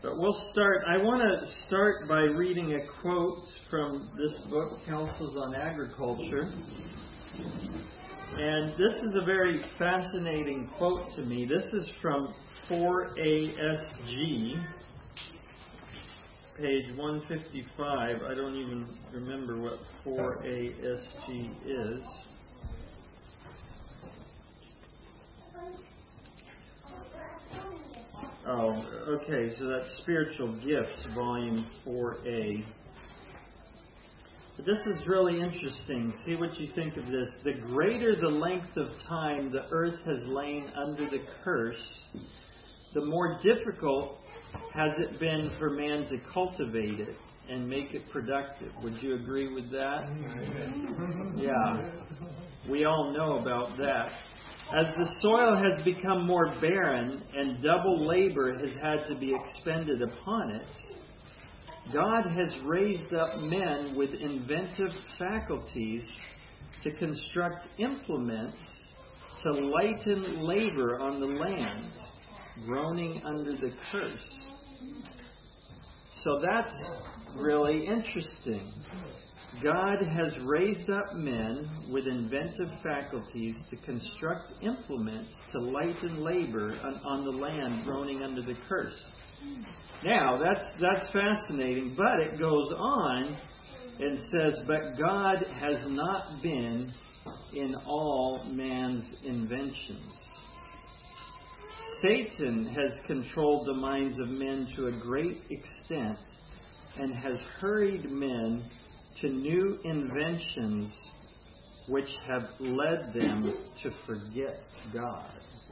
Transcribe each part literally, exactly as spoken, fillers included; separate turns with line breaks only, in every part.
But we'll start. I want to start by reading a quote from this book, Counsels on Agriculture. And this is a very fascinating quote to me. This is from four A S G, page one fifty-five. I don't even remember what four A S G is. Oh, okay, so that's Spiritual Gifts, volume four A. But this is really interesting. See what you think of this. The greater the length of time the earth has lain under the curse, the more difficult has it been for man to cultivate it and make it productive. Would you agree with that? Yeah. We all know about that. As the soil has become more barren and double labor has had to be expended upon it, God has raised up men with inventive faculties to construct implements to lighten labor on the land, groaning under the curse. So that's really interesting. God has raised up men with inventive faculties to construct implements to lighten labor on, on the land groaning under the curse. Now, that's that's fascinating, but it goes on and says, but God has not been in all man's inventions. Satan has controlled the minds of men to a great extent and has hurried men to new inventions which have led them to forget God.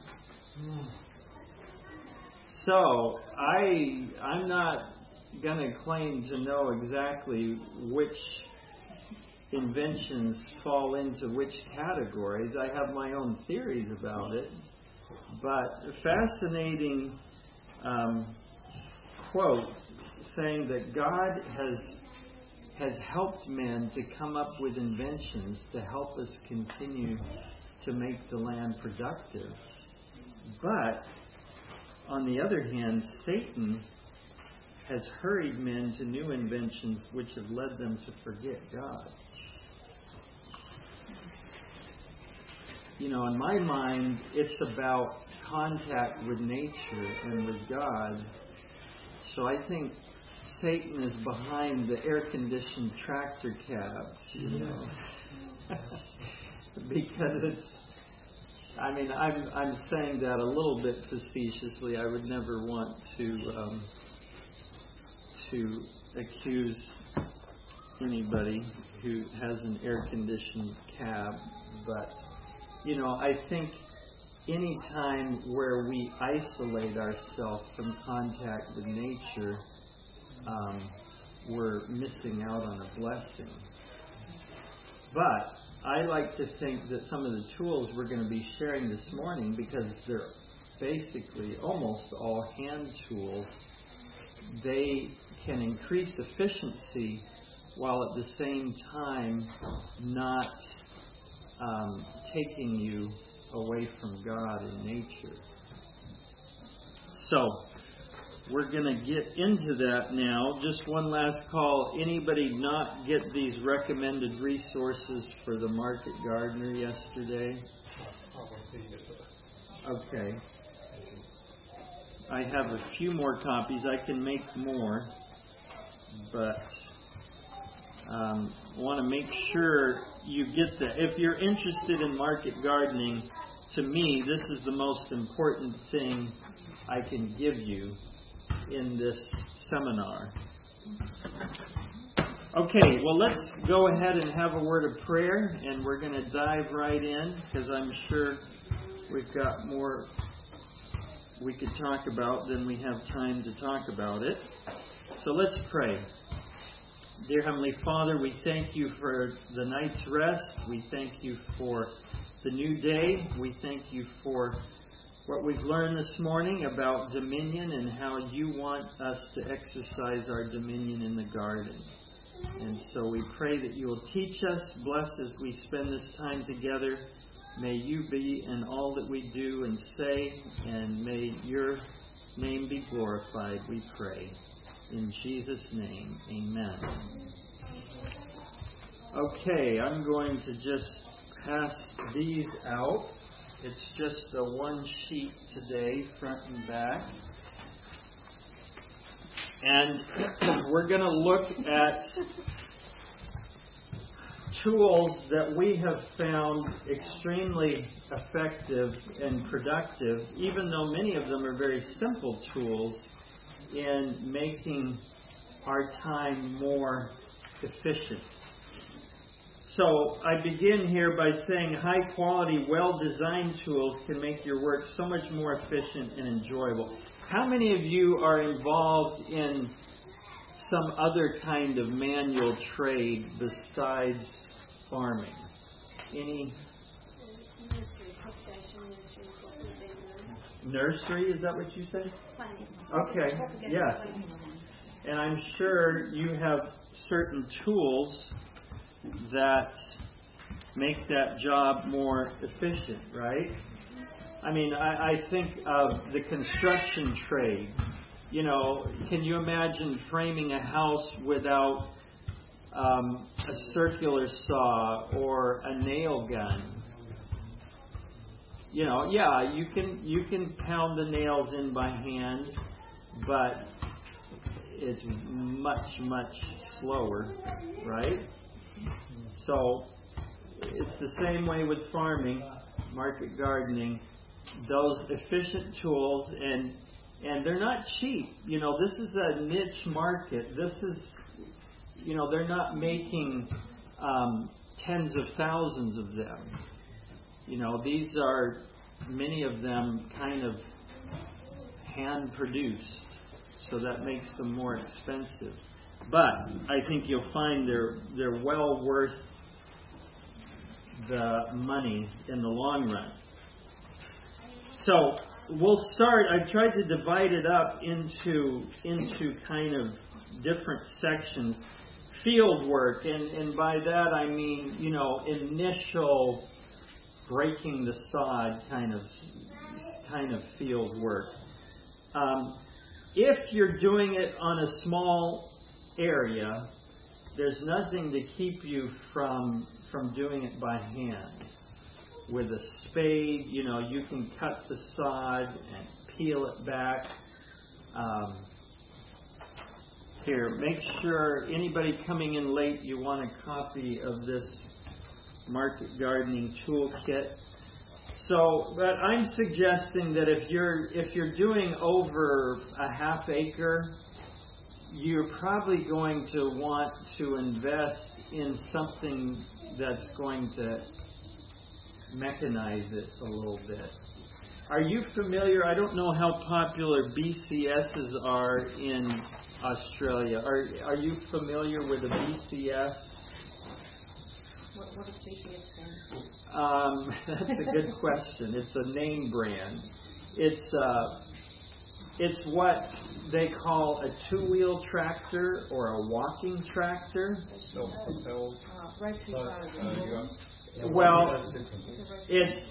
So, I, I'm not going to claim to know exactly which inventions fall into which categories. I have my own theories about it. But a fascinating um, quote saying that God has has helped men to come up with inventions to help us continue to make the land productive. But, on the other hand, Satan has hurried men to new inventions which have led them to forget God. You know, in my mind, it's about contact with nature and with God. So I think Satan is behind the air-conditioned tractor cab, you know, because it's, I mean, I'm I'm saying that a little bit facetiously. I would never want to um, to accuse anybody who has an air-conditioned cab, but, you know, I think any time where we isolate ourselves from contact with nature, Um, we're missing out on a blessing. But I like to think that some of the tools we're going to be sharing this morning, because they're basically almost all hand tools, they can increase efficiency while at the same time not um, taking you away from God and nature. So, we're going to get into that now. Just one last call. Anybody not get these recommended resources for the Market Gardener yesterday? Okay. I have a few more copies. I can make more. But um, I want to make sure you get that. If you're interested in market gardening, to me, this is the most important thing I can give you in this seminar. Okay, well, let's go ahead and have a word of prayer, and we're going to dive right in, because I'm sure we've got more we could talk about than we have time to talk about it. So let's pray. Dear Heavenly Father, we thank you for the night's rest. We thank you for the new day. We thank you for what we've learned this morning about dominion and how you want us to exercise our dominion in the garden. And so we pray that you will teach us, bless as we spend this time together. May you be in all that we do and say, and may your name be glorified, we pray. In Jesus' name, amen. Okay, I'm going to just pass these out. It's just a one sheet today, front and back. And we're going to look at tools that we have found extremely effective and productive, even though many of them are very simple tools in making our time more efficient. So I begin here by saying high-quality, well-designed tools can make your work so much more efficient and enjoyable. How many of you are involved in some other kind of manual trade besides farming? Any? Nursery, is that what you said? Okay, yes. And I'm sure you have certain tools that make that job more efficient, right? I mean, I, I think of the construction trade. You know, can you imagine framing a house without um, a circular saw or a nail gun? You know, yeah, you can you can pound the nails in by hand, but it's much, much slower, right? So it's the same way with farming, market gardening. Those efficient tools, and and they're not cheap. You know, this is a niche market. This is, you know, they're not making um, tens of thousands of them. You know, these are, many of them kind of hand-produced, so that makes them more expensive. But I think you'll find they're they're well worth the money in the long run. So we'll start. I've tried to divide it up into into kind of different sections. Field work, and, and by that I mean, you know, initial breaking the sod kind of kind of field work. Um, if you're doing it on a small area, there's nothing to keep you from from doing it by hand. With a spade, you know, you can cut the sod and peel it back. Um, here, make sure anybody coming in late, you want a copy of this market gardening toolkit. So, but I'm suggesting that if you're if you're doing over a half acre, you're probably going to want to invest in something that's going to mechanize it a little bit. Are you familiar? I don't know how popular B C Ss are in Australia. Are Are you familiar with a B C S?
What, what does B C S stand for?
Um, that's a good question. It's a name brand. It's uh, it's what they call a two-wheel tractor or a walking tractor.
Self-propelled.
Uh, right to uh,
uh,
Well, it's.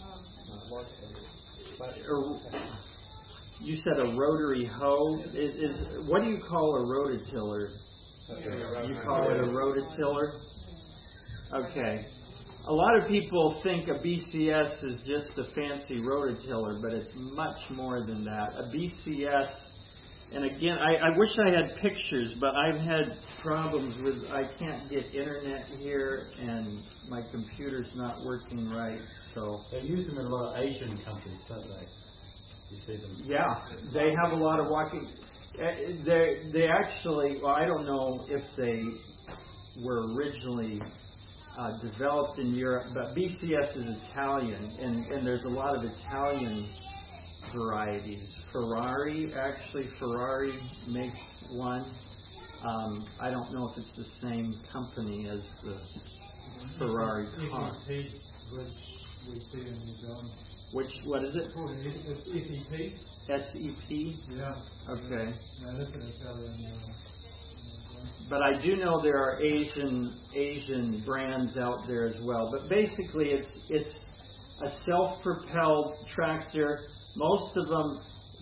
You said a rotary hoe. Is, is what do you call a rototiller? You call it a rototiller? Okay. A lot of people think a B C S is just a fancy rototiller, but it's much more than that. A B C S, and again, I, I wish I had pictures, but I've had problems with, I can't get internet here, and my computer's not working right, so.
They use them in a lot of Asian countries, don't they? You see them?
Yeah, they have a lot of walking. They they actually, well, I don't know if they were originally uh, developed in Europe, but B C S is Italian, and, and there's a lot of Italian varieties. Ferrari, actually, Ferrari makes one. Um, I don't know if it's the same company as the Ferrari car.
E P, we see in New Zealand.
Which, what is it?
It's S E P.
S E P?
Yeah.
Okay.
Yeah, that's an Italian. Uh,
But I do know there are Asian Asian brands out there as well. But basically, it's it's a self-propelled tractor. Most of them,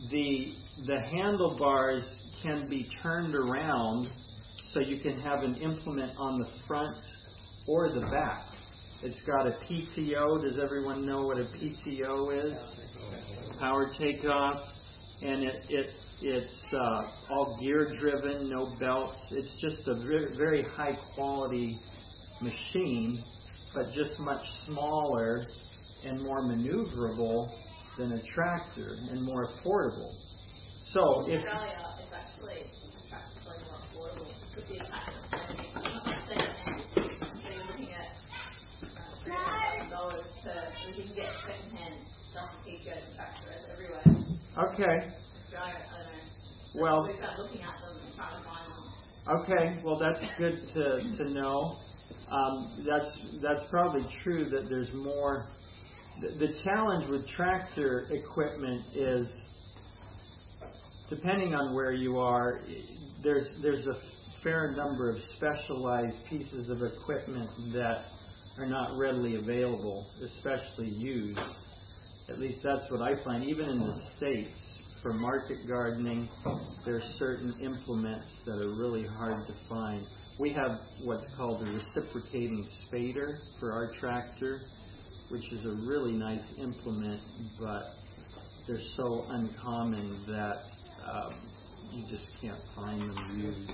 the the handlebars can be turned around so you can have an implement on the front or the back. It's got a P T O. Does everyone know what a P T O is? Power takeoff. And it, it it's uh, all gear driven, no belts. It's just a very, very high quality machine, but just much smaller and more maneuverable than a tractor and more affordable. So
In
if
Australia, it's actually practically more affordable with the attachment. So you're looking at uh, three hundred thousand dollars to, you can get second-hand stuff and T-shirts and tractors everywhere.
okay,
Australia, I don't know.
well,
We start looking at them and trying to find them.
okay, well that's good to to know. Um, that's that's probably true that there's more. The, the challenge with tractor equipment is, depending on where you are, there's there's a fair number of specialized pieces of equipment that are not readily available, especially used. At least that's what I find. Even in the States, for market gardening, there's certain implements that are really hard to find. We have what's called a reciprocating spader for our tractor, which is a really nice implement, but they're so uncommon that um, you just can't find them used.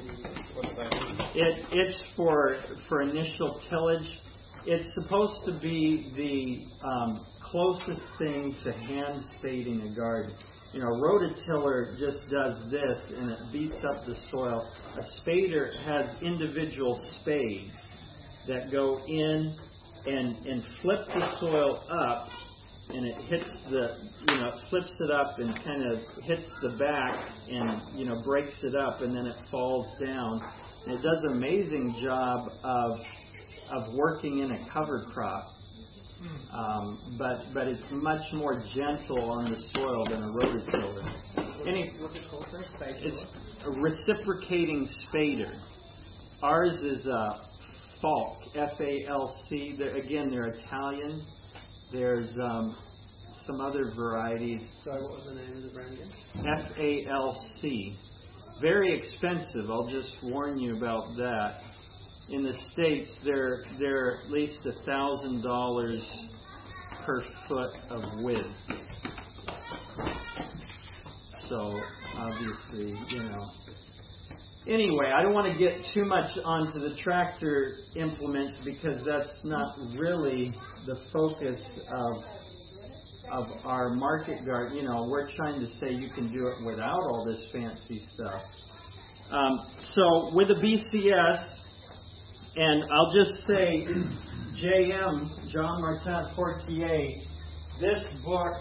It, it's for for initial tillage. It's supposed to be the um, closest thing to hand spading a garden. You know, a rototiller just does this and it beats up the soil. A spader has individual spades that go in and and flip the soil up, and it hits the, you know, it flips it up and kind of hits the back and, you know, breaks it up, and then it falls down. And it does an amazing job of of working in a cover crop. Um, but but it's much more gentle on the soil than a rototiller. Any, it's a reciprocating spader. Ours is a Falk, F A L C. They're, again, they're Italian. There's um, some other varieties.
Sorry, what was the name of the brand again?
F A L C. Very expensive. I'll just warn you about that. In the States, they're they're at least a thousand dollars per foot of width. So obviously, you know. Anyway, I don't want to get too much onto the tractor implements because that's not really the focus of of our market garden. You know, we're trying to say you can do it without all this fancy stuff. Um, so with a B C S. And I'll just say, J M, John Martin Portier, this book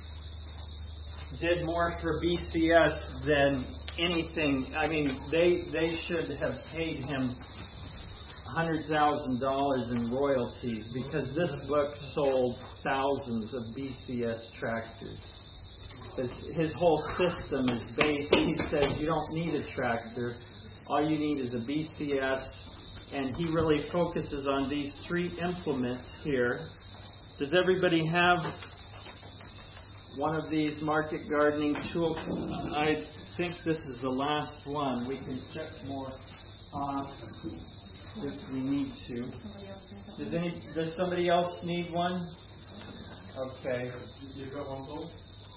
did more for B C S than anything. I mean, they they should have paid him one hundred thousand dollars in royalties because this book sold thousands of B C S tractors. His, his whole system is based, he says you don't need a tractor. All you need is a B C S. And he really focuses on these three implements here. Does everybody have one of these market gardening tools? I think this is the last one. We can check more off if we need to. Does any? Does somebody else need one? Okay.
You've got one, Paul?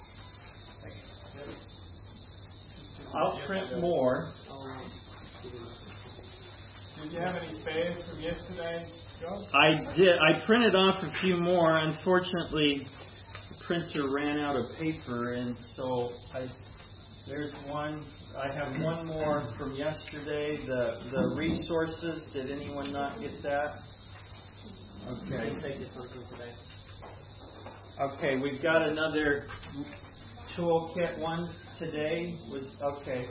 I'll print more.
Did you have any spares from yesterday, John?
I did. I printed off a few more. Unfortunately, the printer ran out of paper, and so I, there's one. I have one more from yesterday. The the resources. Did anyone not get that? Okay.
Take it from today.
Okay, we've got another toolkit one today. Was okay.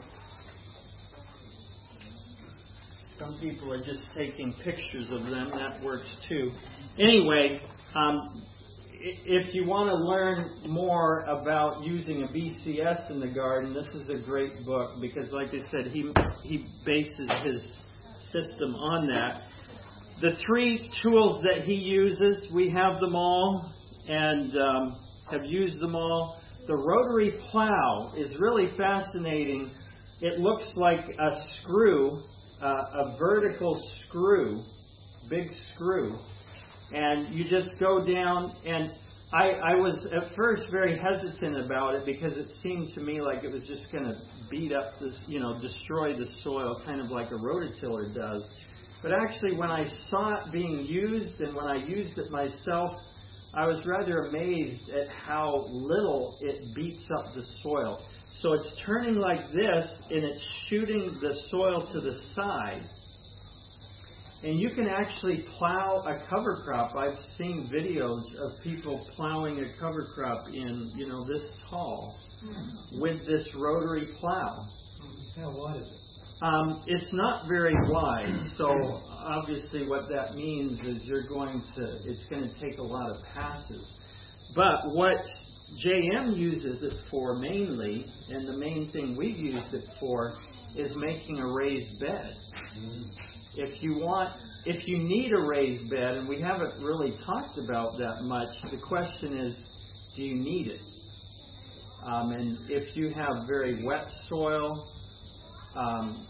Some people are just taking pictures of them. That works too. Anyway, um, if you want to learn more about using a B C S in the garden, this is a great book because, like I said, he he bases his system on that. The three tools that he uses, we have them all and um, have used them all. the rotary plow is really fascinating. It looks like a screw, uh, a vertical screw, big screw. And you just go down, and I, I was at first very hesitant about it because it seemed to me like it was just going to beat up this, you know, destroy the soil, kind of like a rototiller does. But actually, when I saw it being used and when I used it myself, I was rather amazed at how little it beats up the soil. So it's turning like this, and it's shooting the soil to the side. And you can actually plow a cover crop. I've seen videos of people plowing a cover crop in, you know, this tall with this rotary plow.
How wide is it?
Um, it's not very wide, so obviously what that means is you're going to, it's going to take a lot of passes. But what J M uses it for mainly, and the main thing we've used it for, is making a raised bed. If you want, if you need a raised bed, and we haven't really talked about that much, the question is, do you need it? Um, and if you have very wet soil, um,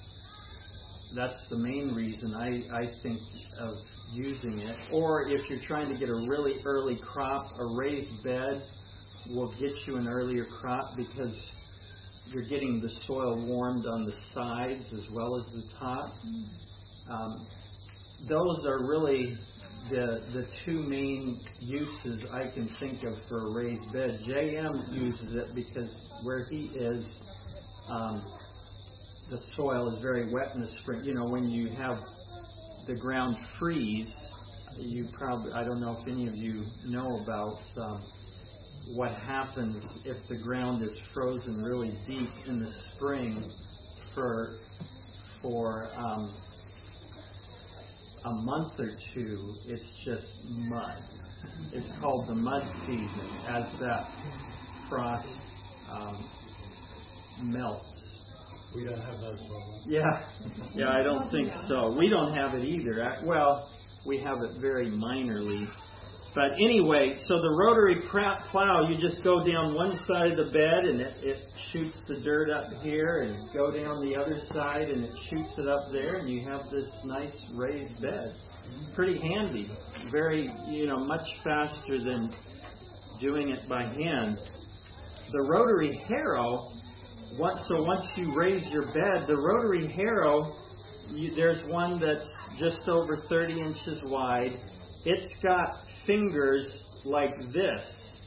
that's the main reason I, I think of using it. Or if you're trying to get a really early crop, a raised bed will get you an earlier crop because you're getting the soil warmed on the sides as well as the top. Um, those are really the the two main uses I can think of for a raised bed. J M uses it because where he is, um, the soil is very wet in the spring. You know, when you have the ground freeze, you probably, I don't know if any of you know about um, what happens if the ground is frozen really deep in the spring for for um, a month or two. It's just mud. It's called the mud season as that frost um, melts.
We don't have those problems.
Yeah, yeah, I don't think so. We don't have it either. I- Well, we have it very minorly. But anyway, so the rotary pr- plow, you just go down one side of the bed and it, it shoots the dirt up here, and go down the other side and it shoots it up there, and you have this nice raised bed. Pretty handy. Very, you know, much faster than doing it by hand. The rotary harrow, once, so once you raise your bed, the rotary harrow, you, there's one that's just over thirty inches wide. It's got fingers like this.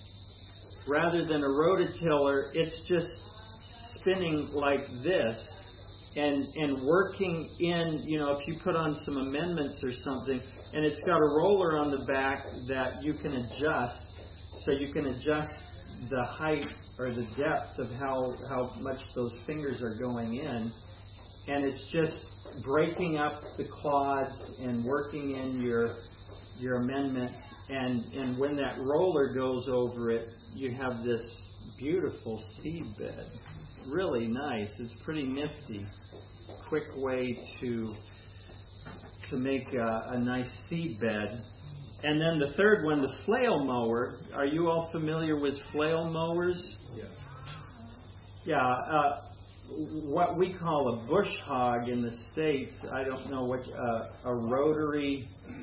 Rather than a rototiller, it's just spinning like this and and working in, you know, if you put on some amendments or something, and it's got a roller on the back that you can adjust, so you can adjust the height or the depth of how, how much those fingers are going in, and it's just breaking up the clods and working in your your amendment, and, and when that roller goes over it, you have this beautiful seed bed. Really nice. It's pretty nifty. Quick way to to make a, a nice seed bed. And then the third one, the flail mower. Are you all familiar with flail mowers?
Yeah.
Yeah. Uh, what we call a bush hog in the States, I don't know what, uh, a rotary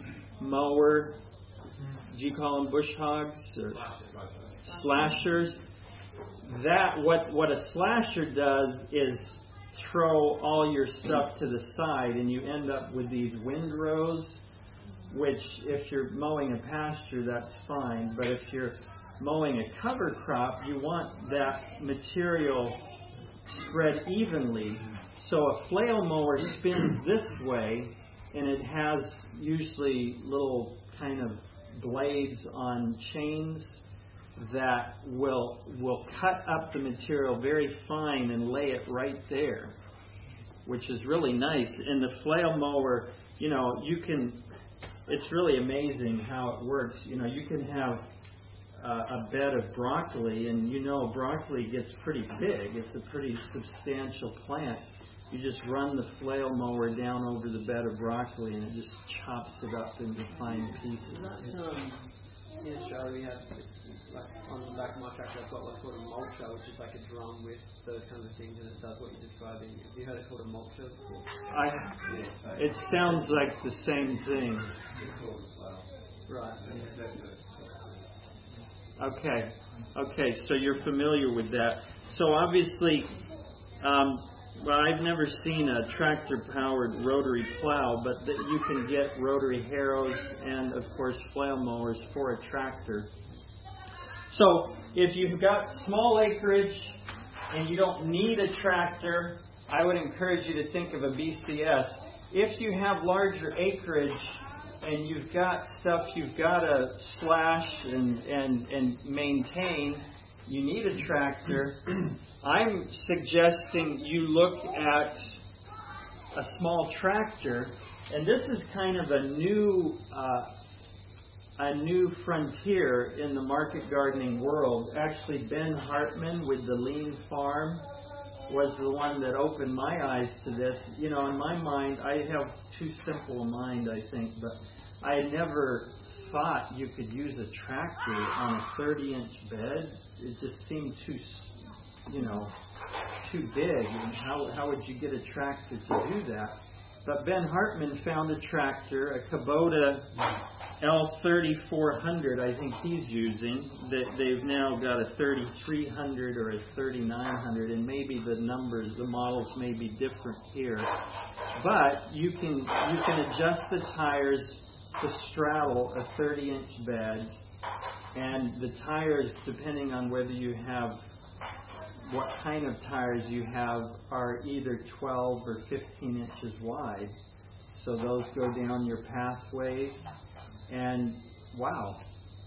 mower. Do you call them bush hogs or slashers? That what what a slasher does is throw all your stuff to the side, and you end up with these windrows. Which, if you're mowing a pasture, that's fine. But if you're mowing a cover crop, you want that material spread evenly. So a flail mower spins this way, and it has usually little kind of blades on chains that will will cut up the material very fine and lay it right there, which is really nice. And the flail mower, you know, you can, it's really amazing how it works. You know, you can have uh, a bed of broccoli, and you know broccoli gets pretty big. It's a pretty substantial plant. You just run the flail mower down over the bed of broccoli, and it just chops it up into fine pieces.
That's, um, in Australia we have like on the back of my tractor, I've got what's called a mulcher, which is like a drum with those kinds of things, and it does what you're describing. Have you heard it called a mulcher before?
I, it sounds like the same thing.
Right.
Okay. Okay, so you're familiar with that. So obviously, um, well, I've never seen a tractor-powered rotary plow, but that you can get rotary harrows and, of course, flail mowers for a tractor. So if you've got small acreage and you don't need a tractor, I would encourage you to think of a B C S. If you have larger acreage and you've got stuff you've got to slash and, and, and maintain, you need a tractor. I'm suggesting you look at a small tractor, and this is kind of a new uh, a new frontier in the market gardening world. Actually, Ben Hartman with the Lean Farm was the one that opened my eyes to this. You know, in my mind, I have too simple a mind, I think, but I never thought you could use a tractor on a thirty-inch bed. It just seemed too, you know, too big. And how how would you get a tractor to do that? But Ben Hartman found a tractor, a Kubota L thirty-four hundred, I think he's using. That they've now got a thirty-three hundred or a thirty-nine hundred, and maybe the numbers, the models may be different here. But you can you can adjust the tires to straddle a thirty-inch bed, and the tires, depending on whether you have what kind of tires you have, are either twelve or fifteen inches wide. So those go down your pathways, and wow,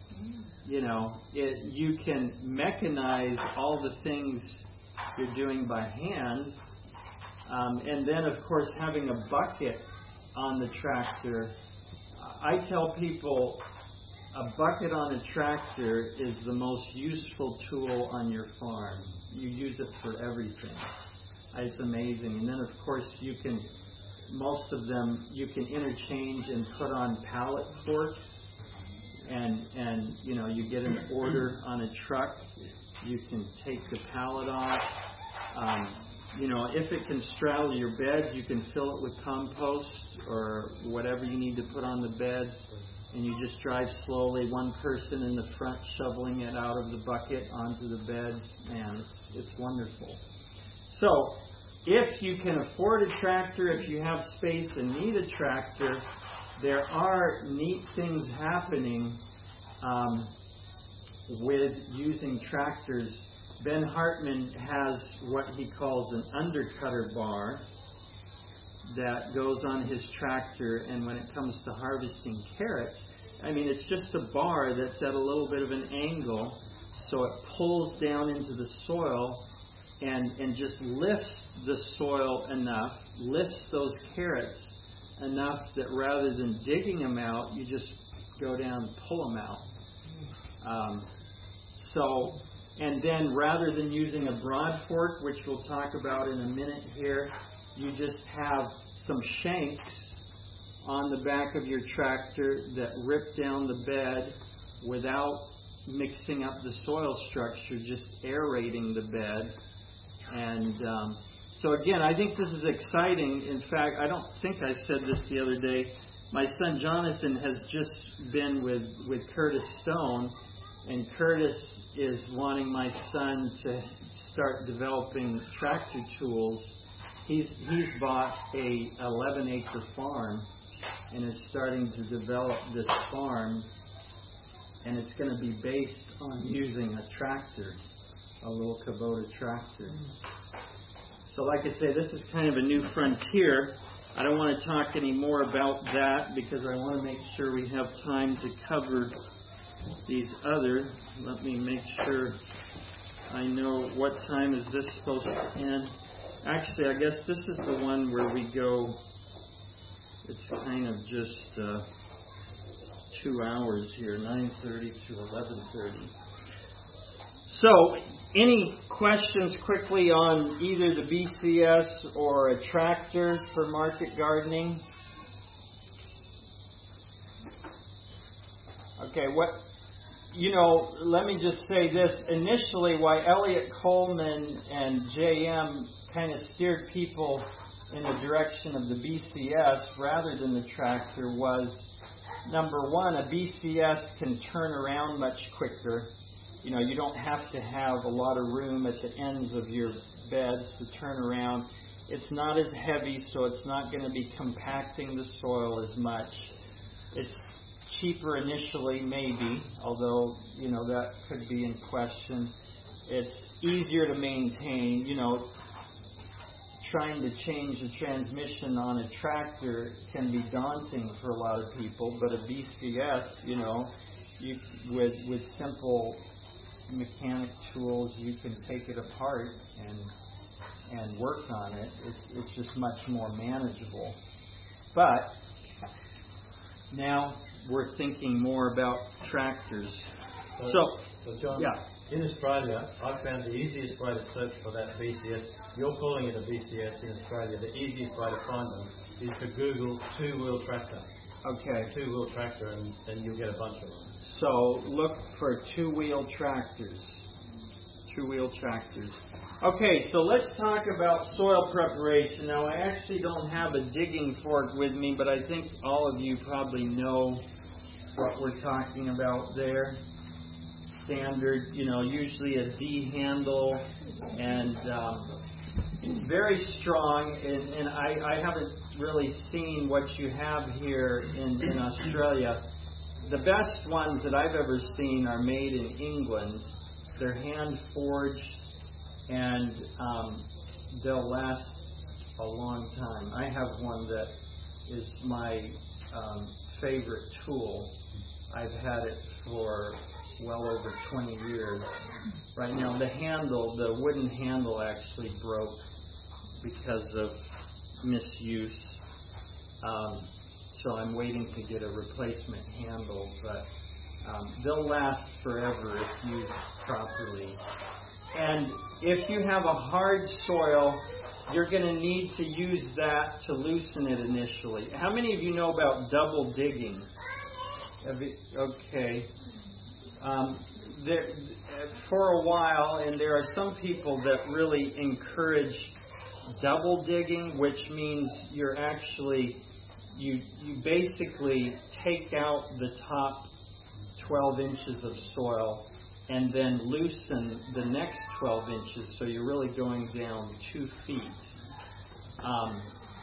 you know, it, you can mechanize all the things you're doing by hand, um, and then of course having a bucket on the tractor. I tell people a bucket on a tractor is the most useful tool on your farm. You use it for everything. It's amazing. And then, of course, you can, most of them, you can interchange and put on pallet forks. And, and you know, you get an order on a truck, you can take the pallet off. Um, You know, if it can straddle your bed, you can fill it with compost or whatever you need to put on the bed, and you just drive slowly, one person in the front shoveling it out of the bucket onto the bed. Man, it's, it's wonderful. So, if you can afford a tractor, if you have space and need a tractor, there are neat things happening um, with using tractors. Ben Hartman has what he calls an undercutter bar that goes on his tractor, and when it comes to harvesting carrots, I mean, it's just a bar that's at a little bit of an angle, so it pulls down into the soil and, and just lifts the soil enough, lifts those carrots enough that rather than digging them out, you just go down and pull them out. Um, so... And then rather than using a broad fork, which we'll talk about in a minute here, you just have some shanks on the back of your tractor that rip down the bed without mixing up the soil structure, just aerating the bed. And um, so again, I think this is exciting. In fact, I don't think I said this the other day. My son Jonathan has just been with, with Curtis Stone, and Curtis is wanting my son to start developing tractor tools. He's he's bought a eleven acre farm and is starting to develop this farm, and it's going to be based on using a tractor, a little Kubota tractor. So like I say, this is kind of a new frontier. I don't want to talk any more about that because I want to make sure we have time to cover these other. Let me make sure I know what time is this supposed to end. Actually, I guess this is the one where we go, it's kind of just uh, two hours here, nine thirty to eleven thirty. So, any questions quickly on either the B C S or a tractor for market gardening? Okay, what you know, let me just say this. Initially, why Elliott Coleman and J M kind of steered people in the direction of the B C S rather than the tractor was, number one, a B C S can turn around much quicker. You know, you don't have to have a lot of room at the ends of your beds to turn around. It's not as heavy, so it's not going to be compacting the soil as much. It's cheaper initially, maybe, although, you know, that could be in question. It's easier to maintain. You know, trying to change the transmission on a tractor can be daunting for a lot of people, but a B C S, you know, you, with with simple mechanic tools, you can take it apart and and work on it. It's, it's just much more manageable. But now we're thinking more about tractors.
So,
So,
so John,
yeah.
in Australia, I found the easiest way to search for that B C S, you're calling it a B C S in Australia, the easiest way to find them is to Google two-wheel tractor.
Okay.
Two-wheel tractor, and, and you'll get a bunch of them.
So look for two-wheel tractors. Two-wheel tractors. Okay, so let's talk about soil preparation. Now, I actually don't have a digging fork with me, but I think all of you probably know what we're talking about there. Standard, you know, usually a D handle, and um, very strong. And, and I, I haven't really seen what you have here in, in Australia. The best ones that I've ever seen are made in England. They're hand forged, and um, they'll last a long time. I have one that is my um, favorite tool. I've had it for well over twenty years. Right now, the handle, the wooden handle actually broke because of misuse. Um, so I'm waiting to get a replacement handle, but um, they'll last forever if used properly. And if you have a hard soil, you're going to need to use that to loosen it initially. How many of you know about double digging? Okay. Um, there, for a while, and there are some people that really encourage double digging, which means you're actually, you you basically take out the top twelve inches of soil and then loosen the next twelve inches, so you're really going down two feet. Um,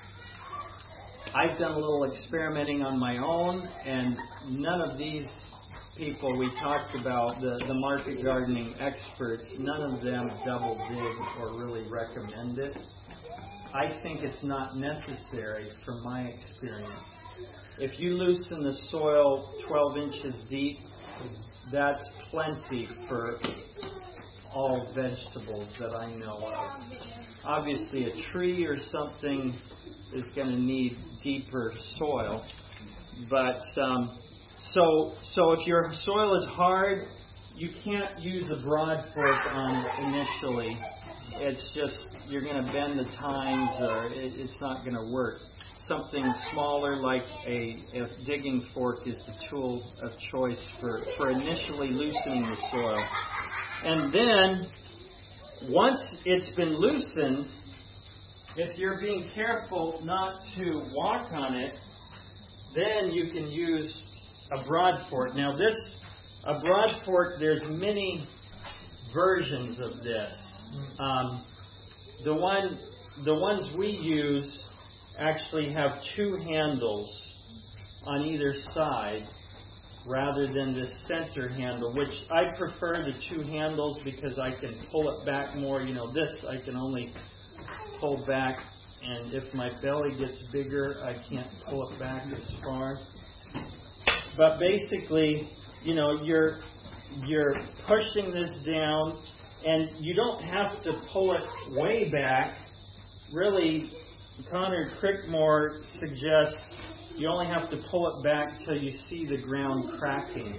I've done a little experimenting on my own, and none of these people we talked about, the, the market gardening experts, none of them double dig or really recommend it. I think it's not necessary from my experience. If you loosen the soil twelve inches deep, that's plenty for all vegetables that I know of. Obviously, a tree or something is going to need deeper soil. But um, so so if your soil is hard, you can't use a broad fork on it initially. It's just you're going to bend the tines, or it, it's not going to work. Something smaller like a, a digging fork is the tool of choice for, for initially loosening the soil. And then, once it's been loosened, if you're being careful not to walk on it, then you can use a broad fork. Now this, a broad fork, there's many versions of this. Um, the one, the ones we use actually have two handles on either side rather than this center handle, which I prefer the two handles because I can pull it back more. You know, this I can only pull back, and if my belly gets bigger, I can't pull it back as far. But basically, you know, you're you're pushing this down, and you don't have to pull it way back. Really, Connor Crickmore suggests you only have to pull it back till you see the ground cracking.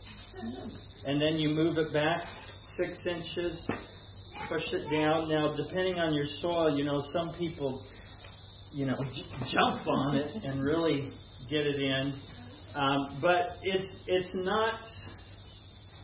And then you move it back six inches, push it down. Now, depending on your soil, you know, some people, you know, j- jump on it and really get it in. Um, but it's it's not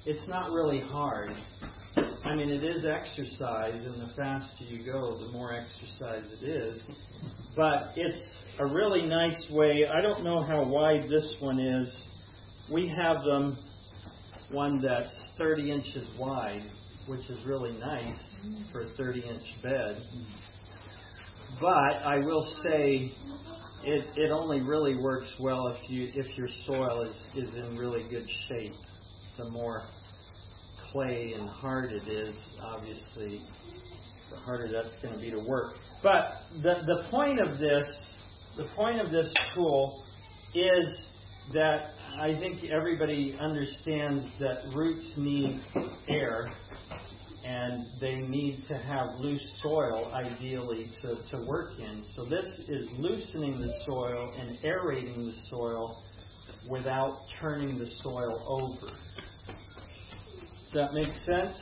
it's not really hard. I mean, it is exercise, and the faster you go, the more exercise it is. But it's a really nice way. I don't know how wide this one is. We have them one that's thirty inches wide, which is really nice for a thirty-inch bed. But I will say it it only really works well if you if your soil is, is in really good shape. The more clay and hard it is, obviously, the harder that's going to be to work. But the the point of this the point of this tool is that I think everybody understands that roots need air, and they need to have loose soil, ideally, to, to work in. So this is loosening the soil and aerating the soil without turning the soil over. Does that make sense?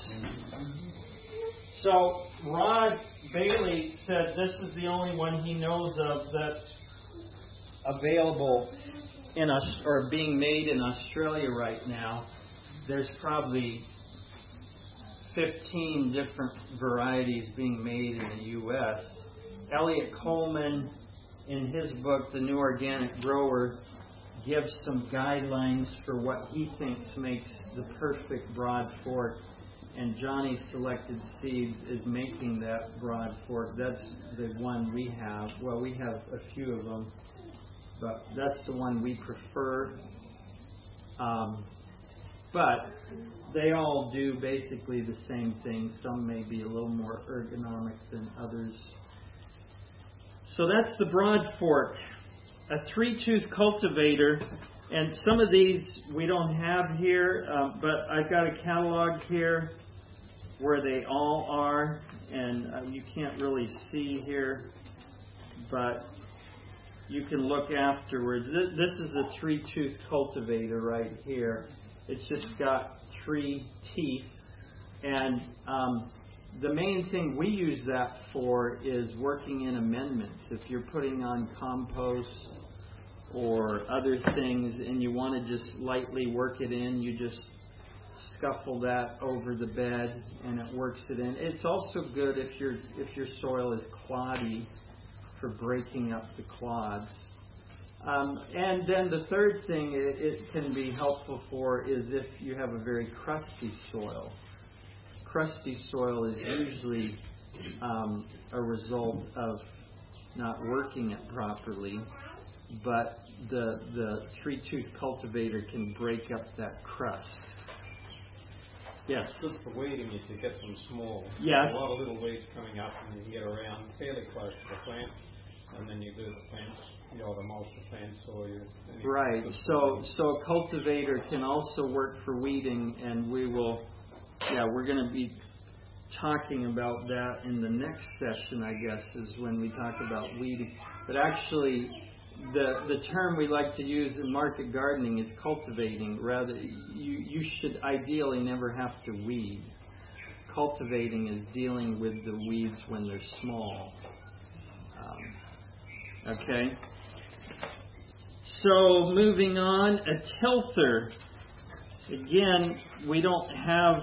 So Rod Bailey said this is the only one he knows of that's available in us or being made in Australia right now. There's probably fifteen different varieties being made in the U S Elliot Coleman, in his book, The New Organic Grower, gives some guidelines for what he thinks makes the perfect broad fork. And Johnny Selected Seeds is making that broad fork. That's the one we have. Well, we have a few of them, but that's the one we prefer. Um, but they all do basically the same thing. Some may be a little more ergonomic than others. So that's the broad fork. A three-tooth cultivator, and some of these we don't have here, uh, but I've got a catalog here where they all are, and uh, you can't really see here, but you can look afterwards. This, this is a three-tooth cultivator right here. It's just got three teeth, and um, the main thing we use that for is working in amendments. If you're putting on compost or other things and you want to just lightly work it in, you just scuffle that over the bed and it works it in. It's also good if your if your soil is cloddy for breaking up the clods. Um, and then the third thing it, it can be helpful for is if you have a very crusty soil. Crusty soil is usually um, a result of not working it properly, but the the three-tooth cultivator can break up that crust. Yes?
Just for weeding, if you get them small,
Yes.
a lot of little weeds coming up and you can get around fairly close to the plant, and then you do the plants, you either mulch the plants or you...
Right. So, so a cultivator can also work for weeding, and we will, yeah, we're going to be talking about that in the next session, I guess, is when we talk about weeding. But actually, the the term we like to use in market gardening is cultivating. Rather, you you should ideally never have to weed. Cultivating is dealing with the weeds when they're small. Um, okay. So moving on, a tilther. Again, we don't have.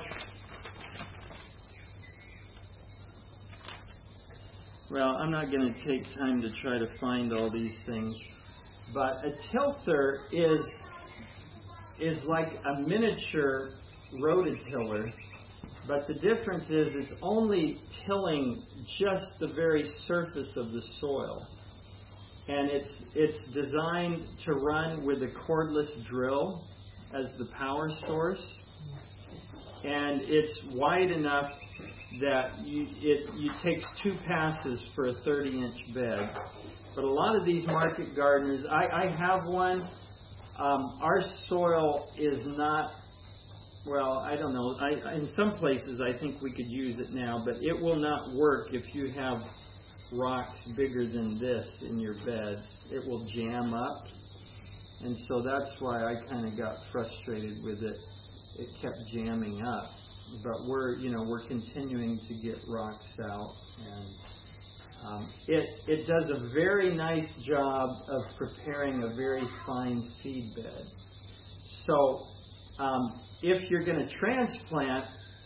Well, I'm not going to take time to try to find all these things, but a tilther is is like a miniature rototiller, but the difference is it's only tilling just the very surface of the soil, and it's it's designed to run with a cordless drill as the power source, and it's wide enough that you, it you takes two passes for a thirty-inch bed. But a lot of these market gardeners, I, I have one. Um, our soil is not, well, I don't know. I, in some places, I think we could use it now, but it will not work if you have rocks bigger than this in your beds. It will jam up. And so that's why I kind of got frustrated with it. It kept jamming up. But we're, you know, we're continuing to get rocks out, and um, it it does a very nice job of preparing a very fine seed bed. So Um, if you're going to transplant,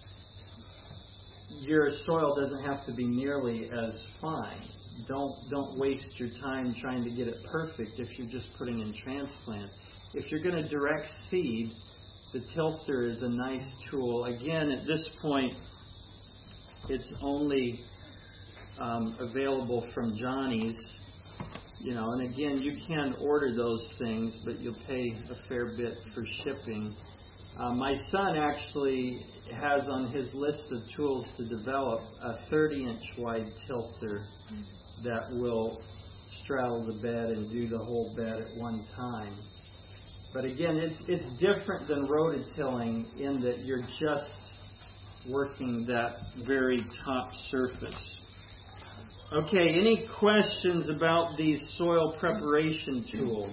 your soil doesn't have to be nearly as fine. Don't don't waste your time trying to get it perfect if you're just putting in transplant. If you're going to direct seed, the tilter is a nice tool. Again, at this point, it's only um, available from Johnny's. You know, and again, you can order those things, but you'll pay a fair bit for shipping. Uh, my son actually has on his list of tools to develop a thirty-inch wide tilter that will straddle the bed and do the whole bed at one time. But again, it's, it's different than rototilling in that you're just working that very top surface. Okay, any questions about these soil preparation tools?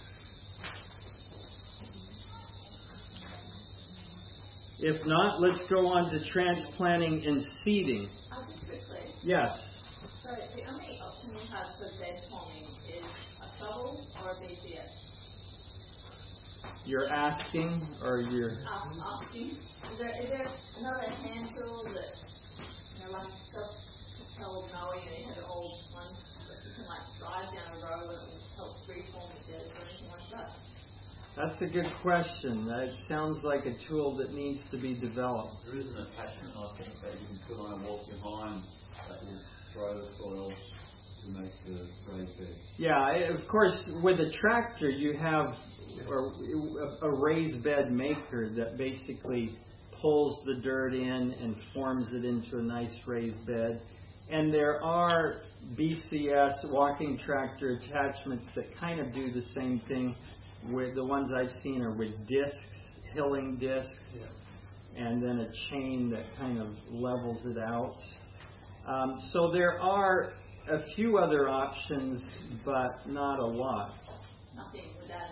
If not, let's go on to transplanting and seeding.
Uh, just quickly.
Yes.
So the only option we have for bed forming is a shovel or a B C S.
You're asking, or you're...
Um, asking, is there, is there another hand tool that, you know, like stuff told Noe and he had an old one that you can like drive down a road and it will help freeform the bed or anything like that?
That's a good question. That sounds like a tool that needs to be developed.
There is an attachment, I think, that you can put on and walk behind that will throw the soil to make the raised bed.
Yeah, of course, with a tractor, you have a, a raised bed maker that basically pulls the dirt in and forms it into a nice raised bed. And there are B C S walking tractor attachments that kind of do the same thing. With the ones I've seen are with discs, hilling discs, yeah. And then a chain that kind of levels it out. Um, so there are a few other options, but not a lot.
Nothing without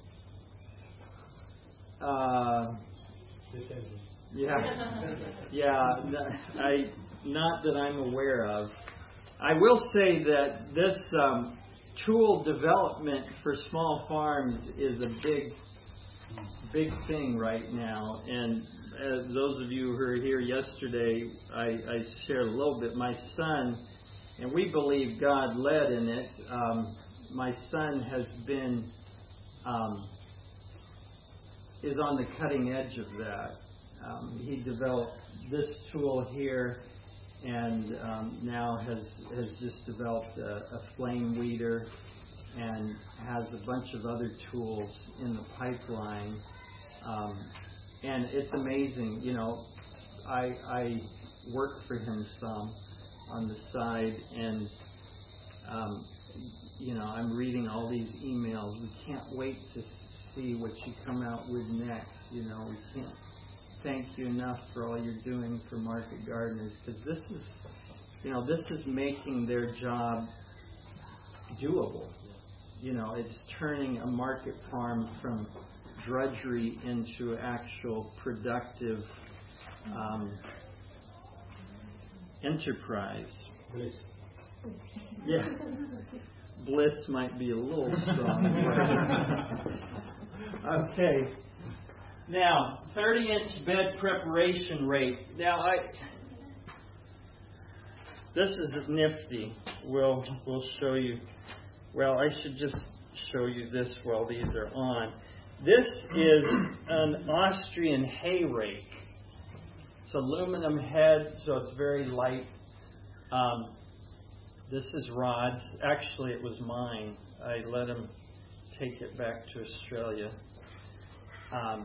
an engine.
Uh, yeah, yeah. I not that I'm aware of. I will say that this um, tool development for small farms is a big, big thing right now. And as those of you who were here yesterday, I, I shared a little bit. My son, and we believe God led in it. Um, my son has been um, is on the cutting edge of that. Um, he developed this tool here, and um, now has has just developed a, a flame weeder, and has a bunch of other tools in the pipeline. Um, and it's amazing, you know. I I work for him some on the side, and um, you know, I'm reading all these emails. We can't wait to see what you come out with next. You know, we can't thank you enough for all you're doing for market gardeners, because this is, you know, this is making their job doable. You know, it's turning a market farm from drudgery into actual productive um, enterprise.
Bliss.
Yeah. Bliss might be a little strong. Okay. Now, thirty-inch bed preparation rate. Now, I this is nifty. We'll we'll show you. Well, I should just show you this while these are on. This is an Austrian hay rake. It's aluminum head, so it's very light. Um, this is Rod's. Actually, it was mine. I let him take it back to Australia. Um,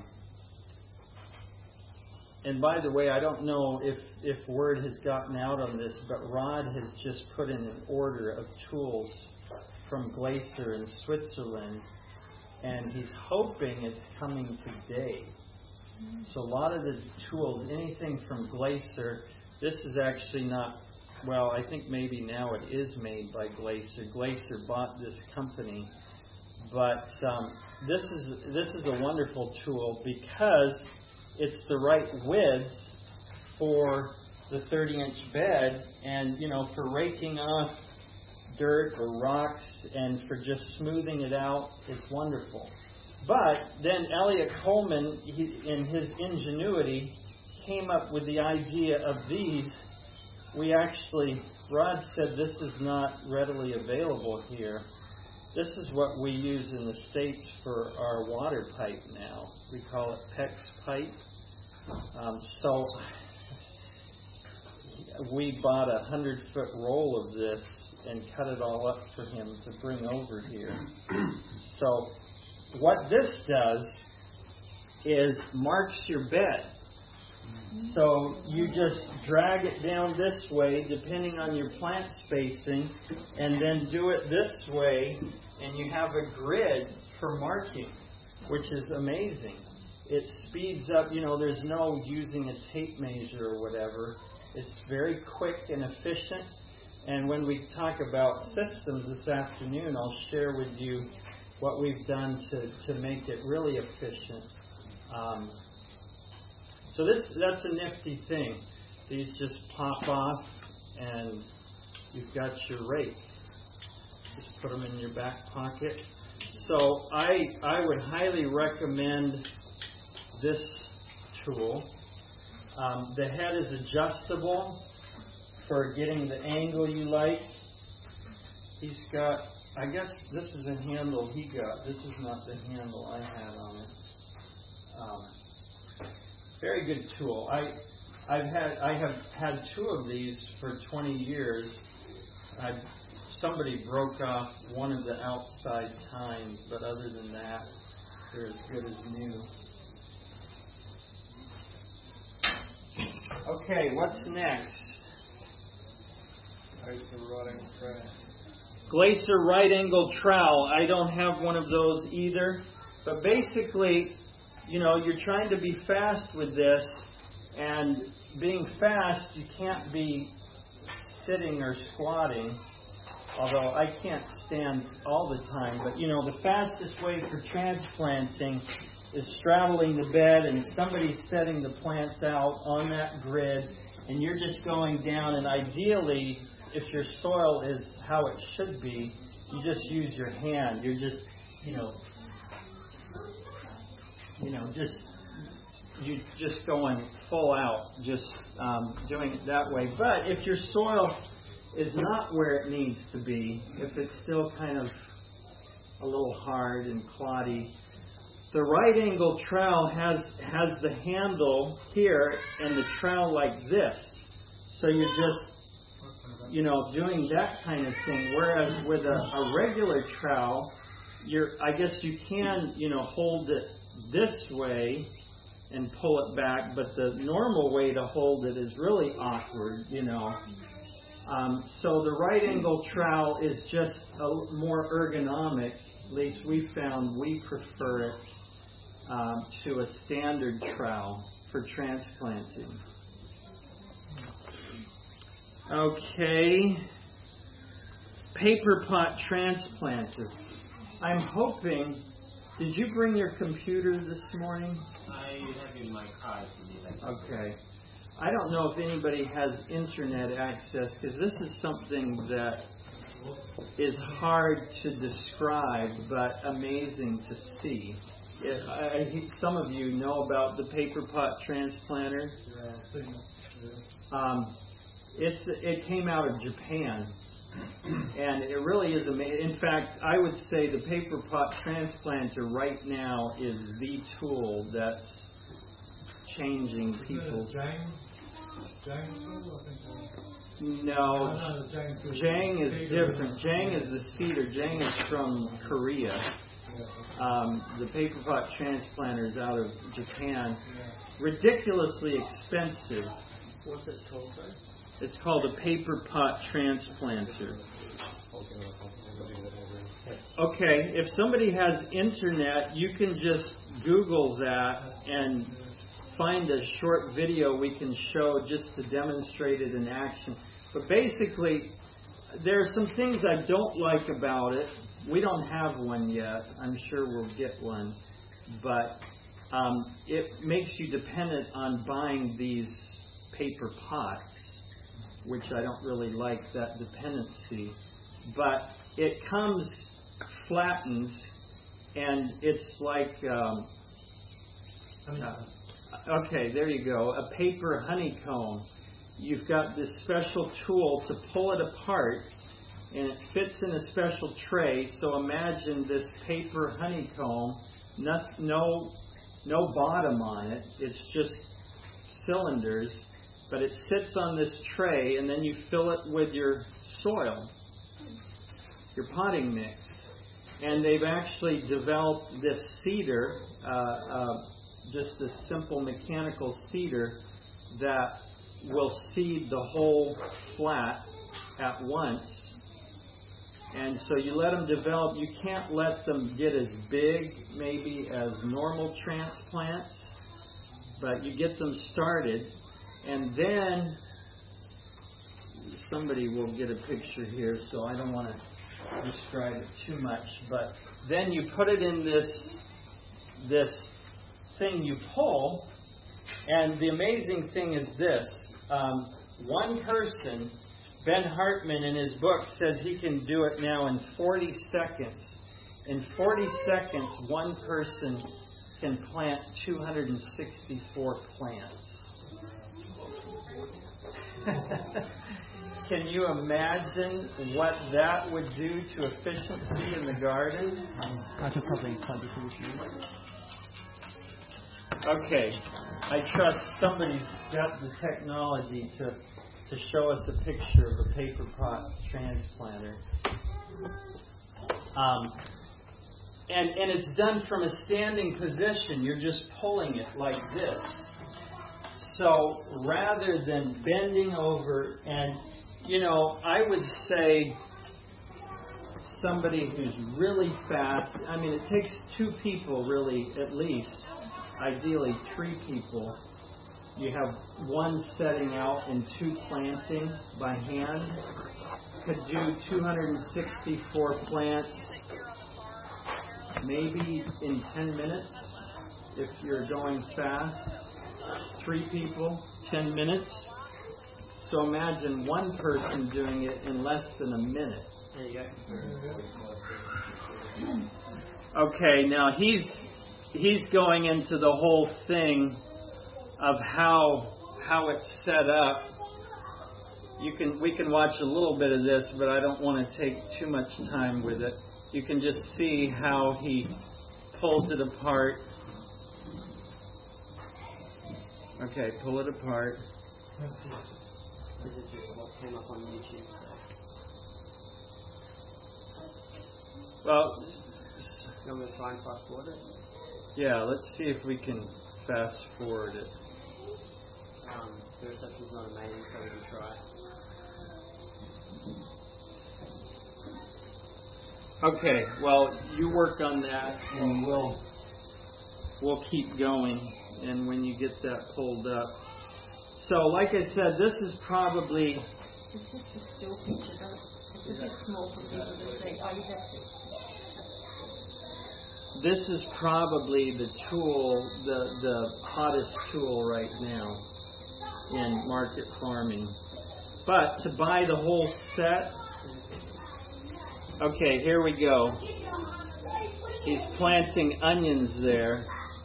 and by the way, I don't know if, if word has gotten out on this, but Rod has just put in an order of tools from Glacier in Switzerland, and he's hoping it's coming today. So a lot of the tools, anything from Glacier, this is actually not, well, I think maybe now it is made by Glacier. Glacier bought this company, but um, this is this is a wonderful tool because it's the right width for the thirty-inch bed, and you know, for raking off dirt or rocks and for just smoothing it out, it's wonderful. But then Elliot Coleman, he, in his ingenuity, came up with the idea of these. We actually, Rod said this is not readily available here. This is what we use in the States for our water pipe now. We call it PEX pipe. Um, so we bought a hundred foot roll of this and cut it all up for him to bring over here. So what this does is marks your bed. So you just drag it down this way, depending on your plant spacing, and then do it this way, and you have a grid for marking, which is amazing. It speeds up, you know, there's no using a tape measure or whatever. It's very quick and efficient. And when we talk about systems this afternoon, I'll share with you what we've done to, to make it really efficient. Um, so this that's a nifty thing. These just pop off, and you've got your rake. Just put them in your back pocket. So I I would highly recommend this tool. Um, the head is adjustable for getting the angle you like. He's got, I guess this is a handle he got. This is not the handle I had on it. Um, very good tool. I I've had I have had two of these for twenty years. I've, somebody broke off one of the outside tines, but other than that, they're as good as new. Okay, what's next? Glacier right angle trowel. I don't have one of those either. But basically, you know, you're trying to be fast with this, and being fast, you can't be sitting or squatting. Although I can't stand all the time, but you know, the fastest way for transplanting is straddling the bed and somebody's setting the plants out on that grid, and you're just going down, and ideally, if your soil is how it should be, you just use your hand. You're just, you know, you know, just you just going full out, just um, doing it that way. But if your soil is not where it needs to be, if it's still kind of a little hard and cloddy, the right angle trowel has has the handle here and the trowel like this. So you're just, you know, doing that kind of thing. Whereas with a, a regular trowel, you're, I guess you can, you know, hold it this way and pull it back, but the normal way to hold it is really awkward, you know. Um, so the right angle trowel is just a, more ergonomic. At least we found we prefer it um, to a standard trowel for transplanting. Okay, paper pot transplanter. I'm hoping. Did you bring your computer this morning?
I have it in my car.
Okay. I don't know if anybody has internet access, because this is something that is hard to describe, but amazing to see. It, I, I, some of you know about the paper pot transplanter. Um, it's it came out of Japan, and it really is amazing. In fact, I would say the paper pot transplanter right now is the tool that's changing people's. No, Jang is different. Jang is the cedar. Jang is from Korea. Um, the paper pot transplanter is out of Japan. Ridiculously expensive.
What's it called, though?
It's called a paper pot transplanter. Okay, if somebody has internet, you can just Google that and find a short video we can show just to demonstrate it in action. But basically, there are some things I don't like about it. We don't have one yet. I'm sure we'll get one. But um, it makes you dependent on buying these paper pots, which I don't really like that dependency. But it comes flattened, and it's like, um, uh, okay, there you go, a paper honeycomb. You've got this special tool to pull it apart, and it fits in a special tray. So imagine this paper honeycomb, no, no, no bottom on it. It's just cylinders, but it sits on this tray, and then you fill it with your soil, your potting mix. And they've actually developed this seeder, uh, uh, just a simple mechanical seeder that will seed the whole flat at once. And so you let them develop. You can't let them get as big maybe as normal transplants, but you get them started. And then somebody will get a picture here, so I don't want to describe it too much. But then you put it in this this thing you pull, and the amazing thing is this. Um, one person, Ben Hartman in his book, says he can do it now in forty seconds. In forty seconds, one person can plant two hundred sixty-four plants. Can you imagine what that would do to efficiency in the garden?
Um, I could probably plug this in.
Okay, I trust somebody's got the technology to to show us a picture of a paper pot transplanter. Um, and, and it's done from a standing position. You're just pulling it like this. So rather than bending over, and, you know, I would say somebody who's really fast, I mean, it takes two people really, at least, ideally three people. You have one setting out and two planting by hand. Could do two hundred sixty-four plants maybe in ten minutes if you're going fast. Three people, ten minutes. So imagine one person doing it in less than a minute.
There you go.
Okay, now he's he's going into the whole thing of how how it's set up. You can we can watch a little bit of this, but I don't want to take too much time with it. You can just see how he pulls it apart. Okay, pull it apart.
This is just what came up on YouTube.
Well,
You want me to try and fast forward it?
yeah, let's see if we can fast forward it.
Um, the reception's not amazing, so we can try.
Okay, well, you work on that, and we'll we'll keep going. And when you get that pulled up, so like I said, this is probably
It's just a still picture, but it's a bit small for people to see. Oh, you have to.
this is probably the tool, the the hottest tool right now in market farming. But to buy the whole set, okay, here we go. He's planting onions there.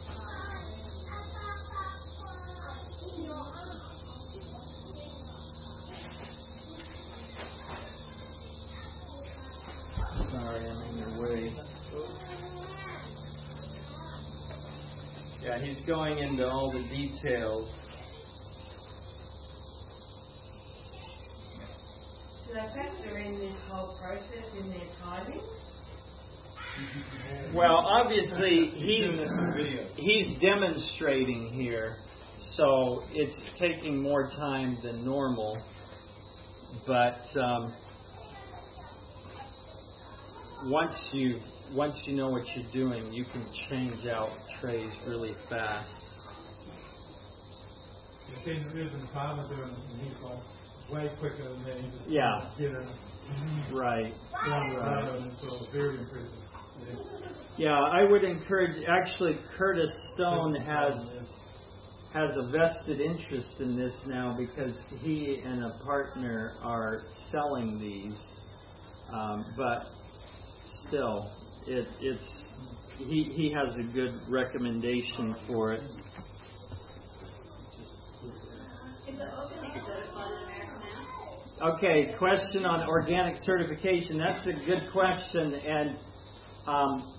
Sorry, I'm in your way. Yeah, he's going into all the details.
Do they factor in this whole process in their timing?
Well, obviously he's he's demonstrating here, so it's taking more time than normal. But um, once you once you know what you're doing, you can change out trays really fast.
You've seen the reason farmers doing it, and he's like way quicker than me. Just
Yeah.
Get it
Right.
down the
Right.
road, and it's all very impressive. Yeah.
Yeah, I would encourage. Actually, Curtis Stone has has a vested interest in this now because he and a partner are selling these. Um, but still, it, it's he he has a good recommendation for it.
Is it organic certified in America now?
Okay, question on organic certification. That's a good question, and um,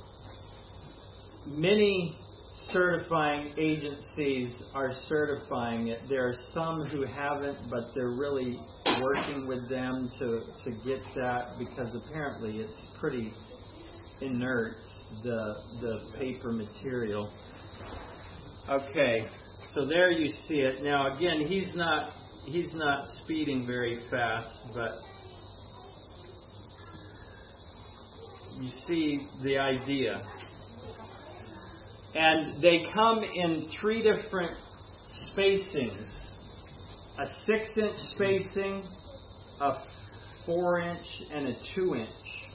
many certifying agencies are certifying it. There are some who haven't, but they're really working with them to, to get that, because apparently it's pretty inert, the the paper material. Okay, so there you see it. Now again, he's not he's not speeding very fast, but you see the idea. And they come in three different spacings: a six-inch spacing, a four-inch, and a two-inch.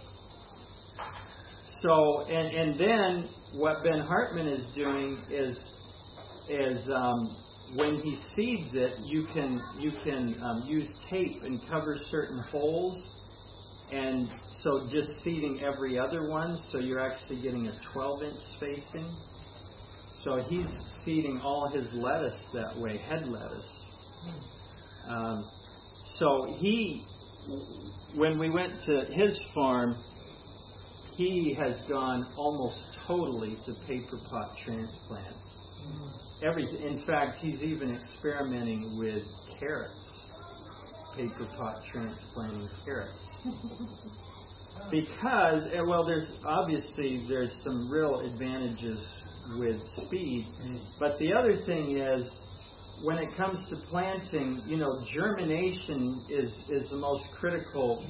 So, and and then what Ben Hartman is doing is is um, when he seeds it, you can you can um, use tape and cover certain holes, and so just seeding every other one, so you're actually getting a twelve-inch spacing. So he's feeding all his lettuce that way, head lettuce. Um, so he, when we went to his farm, he has gone almost totally to paper pot transplant. Every, in fact, he's even experimenting with carrots, paper pot transplanting carrots. Because, well, there's obviously there's some real advantages with speed, but the other thing is, when it comes to planting, you know, germination is is the most critical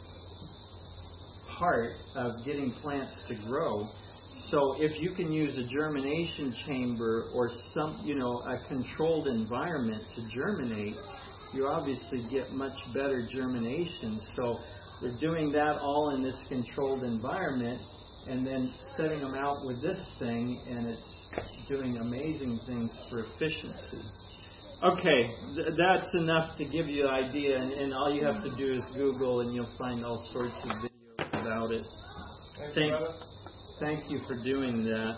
part of getting plants to grow. So if you can use a germination chamber or some, you know, a controlled environment to germinate, you obviously get much better germination. So they're doing that all in this controlled environment, and then setting them out with this thing, and it's doing amazing things for efficiency. Okay, th- that's enough to give you an idea, and, and all you have to do is Google, and you'll find all sorts of videos about it. Thank, thank you for doing that.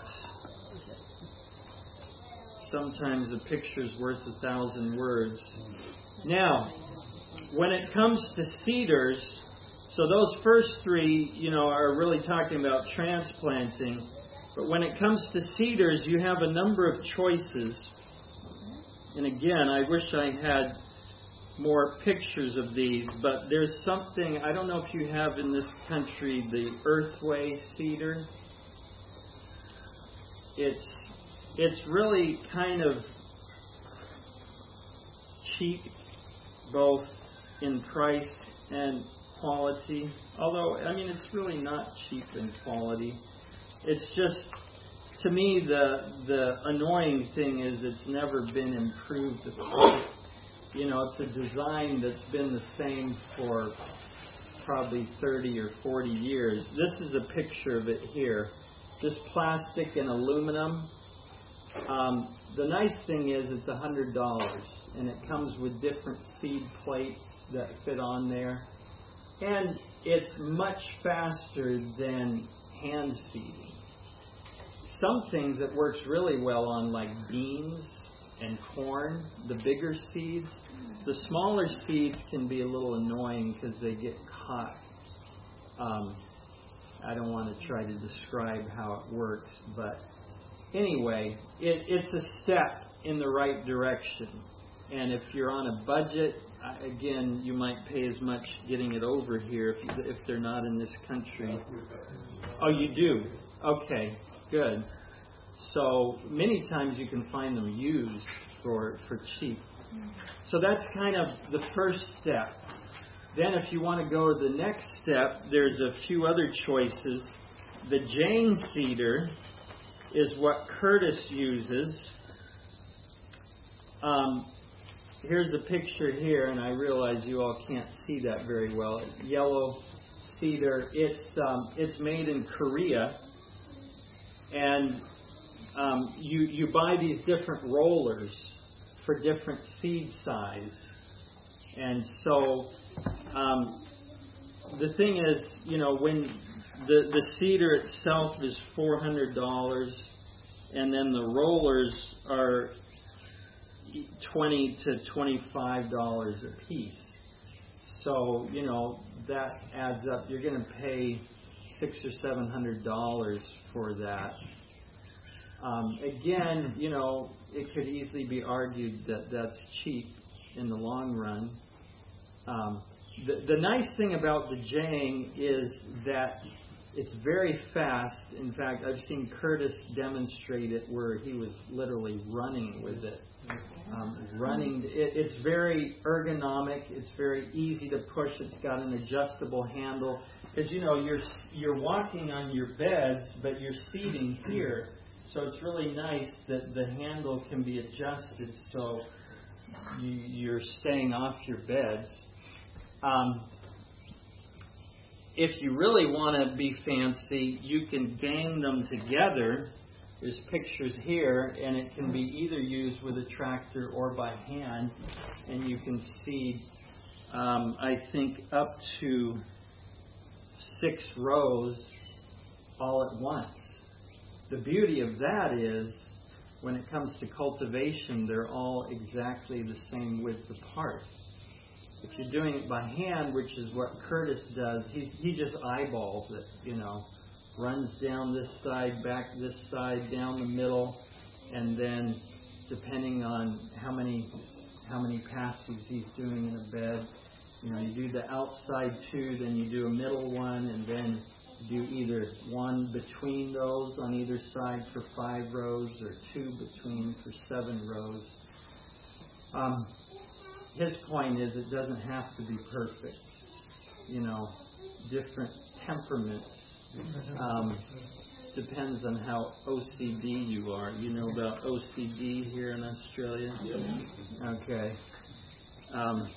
Sometimes a picture's worth a thousand words. Now, when it comes to cedars, so those first three, you know, are really talking about transplanting. But when it comes to cedars, you have a number of choices. And again, I wish I had more pictures of these, but there's something, I don't know if you have in this country, the Earthway cedar. It's, it's really kind of cheap, both in price and quality, although I mean it's really not cheap in quality. It's just, to me, the the annoying thing is it's never been improved upon. You know, it's a design that's been the same for probably thirty or forty years. This is a picture of it here. Just plastic and aluminum. Um, the nice thing is it's a hundred dollars, and it comes with different seed plates that fit on there. And it's much faster than hand seeding. Some things it works really well on, like beans and corn, the bigger seeds. The smaller seeds can be a little annoying because they get caught. Um, I don't want to try to describe how it works, but anyway, it, it's a step in the right direction. And if you're on a budget, again, you might pay as much getting it over here if, you, if they're not in this country. Oh, you do? Okay, good. So many times you can find them used for, for cheap. So that's kind of the first step. Then if you want to go to the next step, there's a few other choices. The Jane cedar is what Curtis uses. Um, Here's a picture here, and I realize you all can't see that very well. Yellow cedar. It's um, it's made in Korea, and um, you you buy these different rollers for different seed size, and so um, the thing is, you know, when the the cedar itself is four hundred dollars, and then the rollers are twenty to twenty-five dollars a piece. So you know that adds up. You're going to pay six or seven hundred dollars for that. Um, again, you know, it could easily be argued that that's cheap in the long run. Um, the, the nice thing about the Jang is that it's very fast. In fact, I've seen Curtis demonstrate it where he was literally running with it. Um, running, it, it's very ergonomic. It's very easy to push. It's got an adjustable handle because you know you're you're walking on your beds, but you're seating here. So it's really nice that the handle can be adjusted so you, you're staying off your beds. Um, if you really want to be fancy, you can gang them together. There's pictures here, and it can be either used with a tractor or by hand. And you can see, um, I think, up to six rows all at once. The beauty of that is, when it comes to cultivation, they're all exactly the same width apart. If you're doing it by hand, which is what Curtis does, he he just eyeballs it, you know, runs down this side, back this side, down the middle, and then depending on how many how many passes he's doing in a bed, you know, you do the outside two, then you do a middle one, and then do either one between those on either side for five rows or two between for seven rows. Um, his point is it doesn't have to be perfect. You know, different temperaments. Um, depends on how O C D you are. You know about O C D here in Australia? Okay. Um,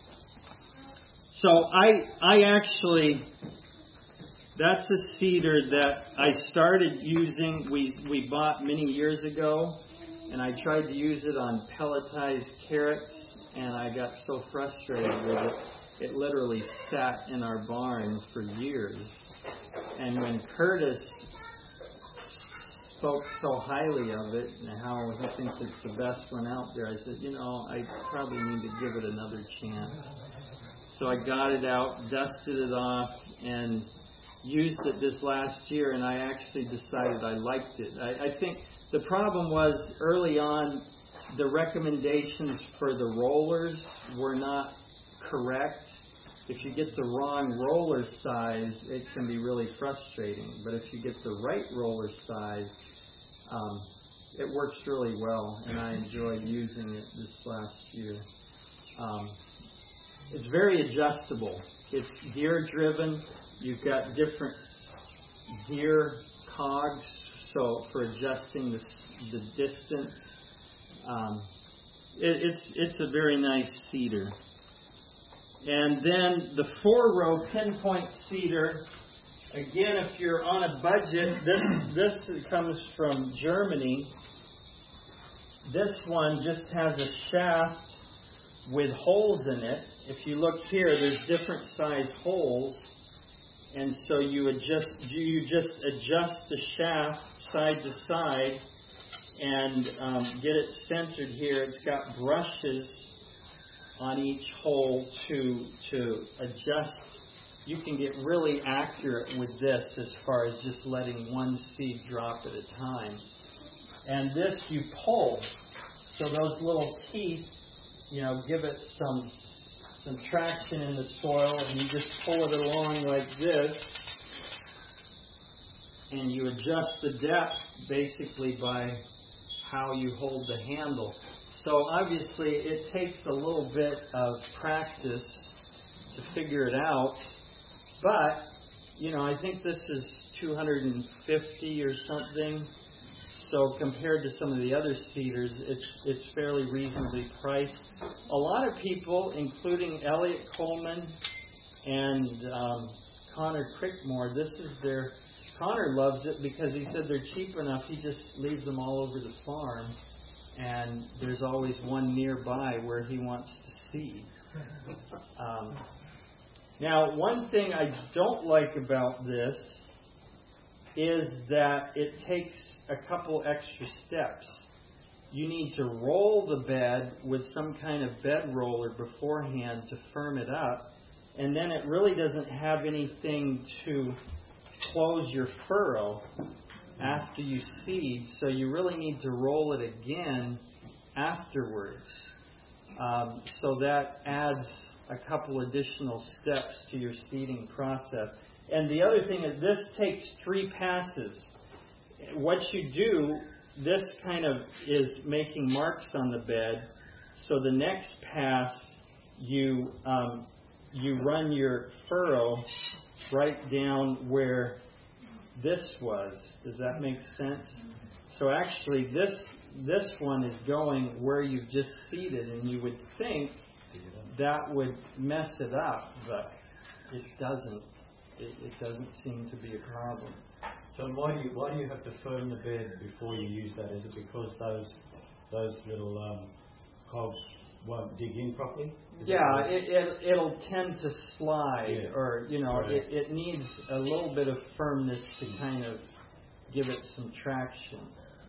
so I I actually... That's a cedar that I started using, we we bought many years ago, and I tried to use it on pelletized carrots, and I got so frustrated with it, it literally sat in our barn for years. And when Curtis spoke so highly of it, and how he thinks it's the best one out there, I said, you know, I probably need to give it another chance. So I got it out, dusted it off, and used it this last year, and I actually decided I liked it. I, I think the problem was early on, the recommendations for the rollers were not correct. If you get the wrong roller size, it can be really frustrating. But if you get the right roller size, um, it works really well, and I enjoyed using it this last year. Um, it's very adjustable. It's gear-driven. You've got different gear cogs, so for adjusting the, the distance. Um, it, it's it's a very nice cedar. And then the four-row pinpoint cedar. Again, if you're on a budget, this this comes from Germany. This one just has a shaft with holes in it. If you look here, there's different size holes. And so you adjust, you just adjust the shaft side to side and um, get it centered here. It's got brushes on each hole to to adjust. You can get really accurate with this as far as just letting one seed drop at a time. And this you pull. So those little teeth, you know, give it some some traction in the soil, and you just pull it along like this, and you adjust the depth basically by how you hold the handle. So obviously it takes a little bit of practice to figure it out, but you know, I think this is two hundred fifty or something. So compared to some of the other cedars, it's it's fairly reasonably priced. A lot of people, including Elliot Coleman and um, Connor Crickmore, this is their... Connor loves it because he said they're cheap enough. He just leaves them all over the farm, and there's always one nearby where he wants to seed. Um, now, one thing I don't like about this is that it takes a couple extra steps. You need to roll the bed with some kind of bed roller beforehand to firm it up, and then it really doesn't have anything to close your furrow after you seed, so you really need to roll it again afterwards. Um, so that adds a couple additional steps to your seeding process. And the other thing is this takes three passes. What you do, this kind of is making marks on the bed. So the next pass, you um, you run your furrow right down where this was. Does that make sense? So actually, this this one is going where you've just seeded, and you would think that would mess it up, but it doesn't. It, it doesn't seem to be a problem.
So why do you why do you have to firm the bed before you use that? Is it because those those little um, cogs won't dig in properly? Is
yeah, it, it it'll tend to slide,
yeah.
or you know,
right.
it, it needs a little bit of firmness to kind of give it some traction.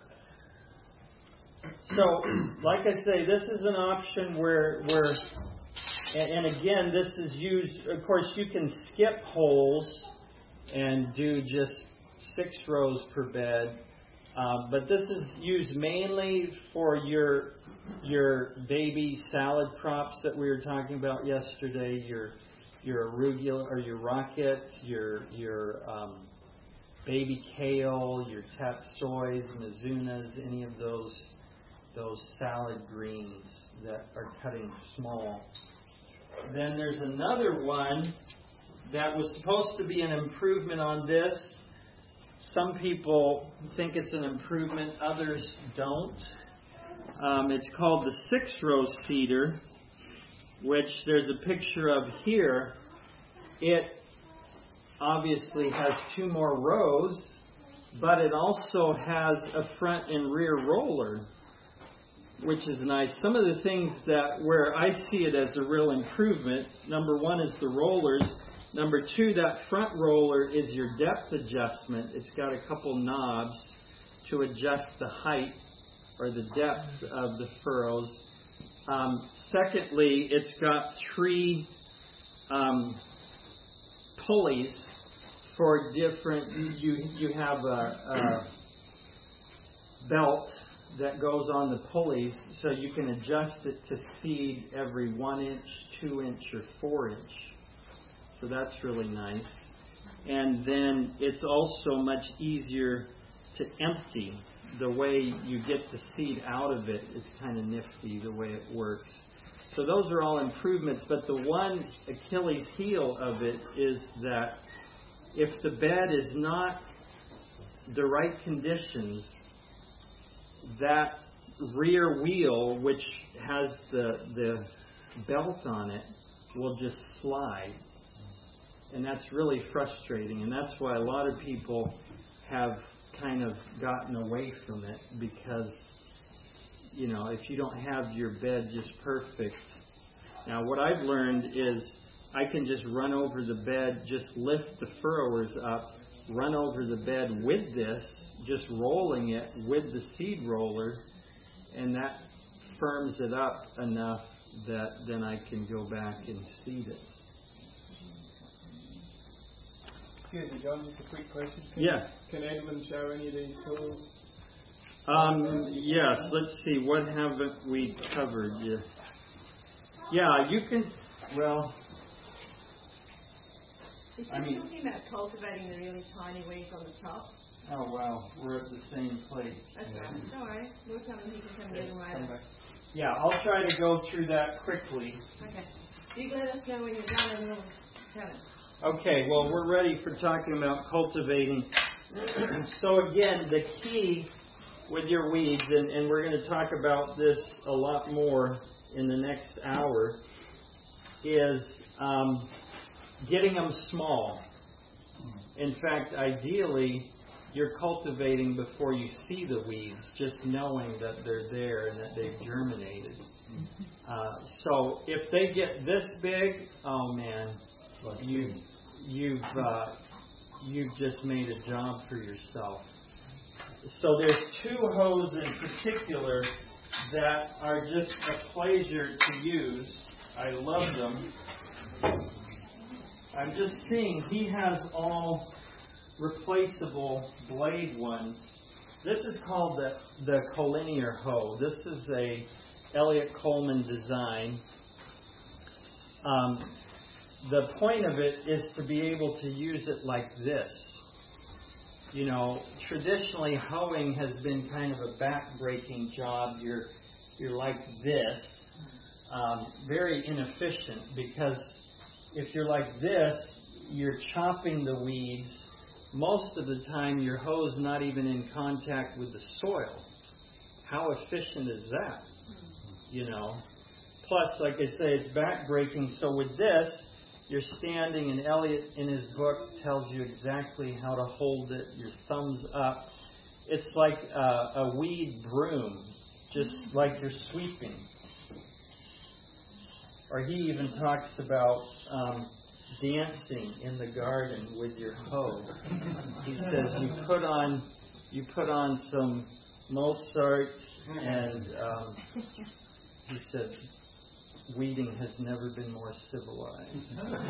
So, like I say, this is an option where where, and, and again, this is used. Of course, you can skip holes and do just six rows per bed, uh, but this is used mainly for your your baby salad crops that we were talking about yesterday. Your your arugula or your rocket, your your um, baby kale, your tapsoys, mizunas, any of those those salad greens that are cutting small. Then there's another one that was supposed to be an improvement on this. Some people think it's an improvement, others don't. Um, it's called the six-row seeder, which there's a picture of here. It obviously has two more rows, but it also has a front and rear roller, which is nice. Some of the things that where I see it as a real improvement, number one is the rollers. Number two, that front roller is your depth adjustment. It's got a couple knobs to adjust the height or the depth of the furrows. Um, secondly, it's got three um, pulleys for different. You you have a, a belt that goes on the pulleys, so you can adjust it to seed every one inch, two inch, or four inch. So that's really nice. And then it's also much easier to empty. The way you get the seed out of it is kind of nifty, the way it works. So those are all improvements, but the one Achilles heel of it is that if the bed is not the right conditions, that rear wheel, which has the the belt on it, will just slide. And that's really frustrating. And that's why a lot of people have kind of gotten away from it, because, you know, if you don't have your bed just perfect. Now, what I've learned is I can just run over the bed, just lift the furrowers up, run over the bed with this, just rolling it with the seed roller, and that firms it up enough that then I can go back and seed it.
Excuse me, John, just a quick question. Can,
yeah.
Can Edmund show any of these tools?
Um, yes, let's see, what haven't we covered yet? Yeah, you can, well,
Is she
I mean,
talking about cultivating the really tiny weeds on the top?
oh wow, we're at the same place.
That's right. Don't worry. We'll come and he can come get them later.
Yeah, I'll try to go through that quickly.
Okay. You let us know when you're done and we'll tell it.
Okay, well, we're ready for talking about cultivating. So again, the key with your weeds, and, and we're going to talk about this a lot more in the next hour, is um, getting them small. In fact, ideally, you're cultivating before you see the weeds, just knowing that they're there and that they've germinated. Uh, so if they get this big, oh man, you, you've uh, you've just made a job for yourself. So there's two hoes in particular that are just a pleasure to use. I love them. I'm just seeing he has all replaceable blade ones. This is called the, the collinear hoe. This is a Elliott Coleman design. Um, the point of it is to be able to use it like this. You know, traditionally hoeing has been kind of a back-breaking job. You're you're like this, um, very inefficient, because if you're like this, you're chopping the weeds. Most of the time, your hoe's not even in contact with the soil. How efficient is that? You know. Plus, like I say, it's back-breaking. So with this, you're standing, and Elliott in his book tells you exactly how to hold it. Your thumbs up. It's like a, a weed broom, just like you're sweeping. Or he even talks about um, dancing in the garden with your hoe. He says you put on you put on some Mozart, and um, he said weeding has never been more civilized.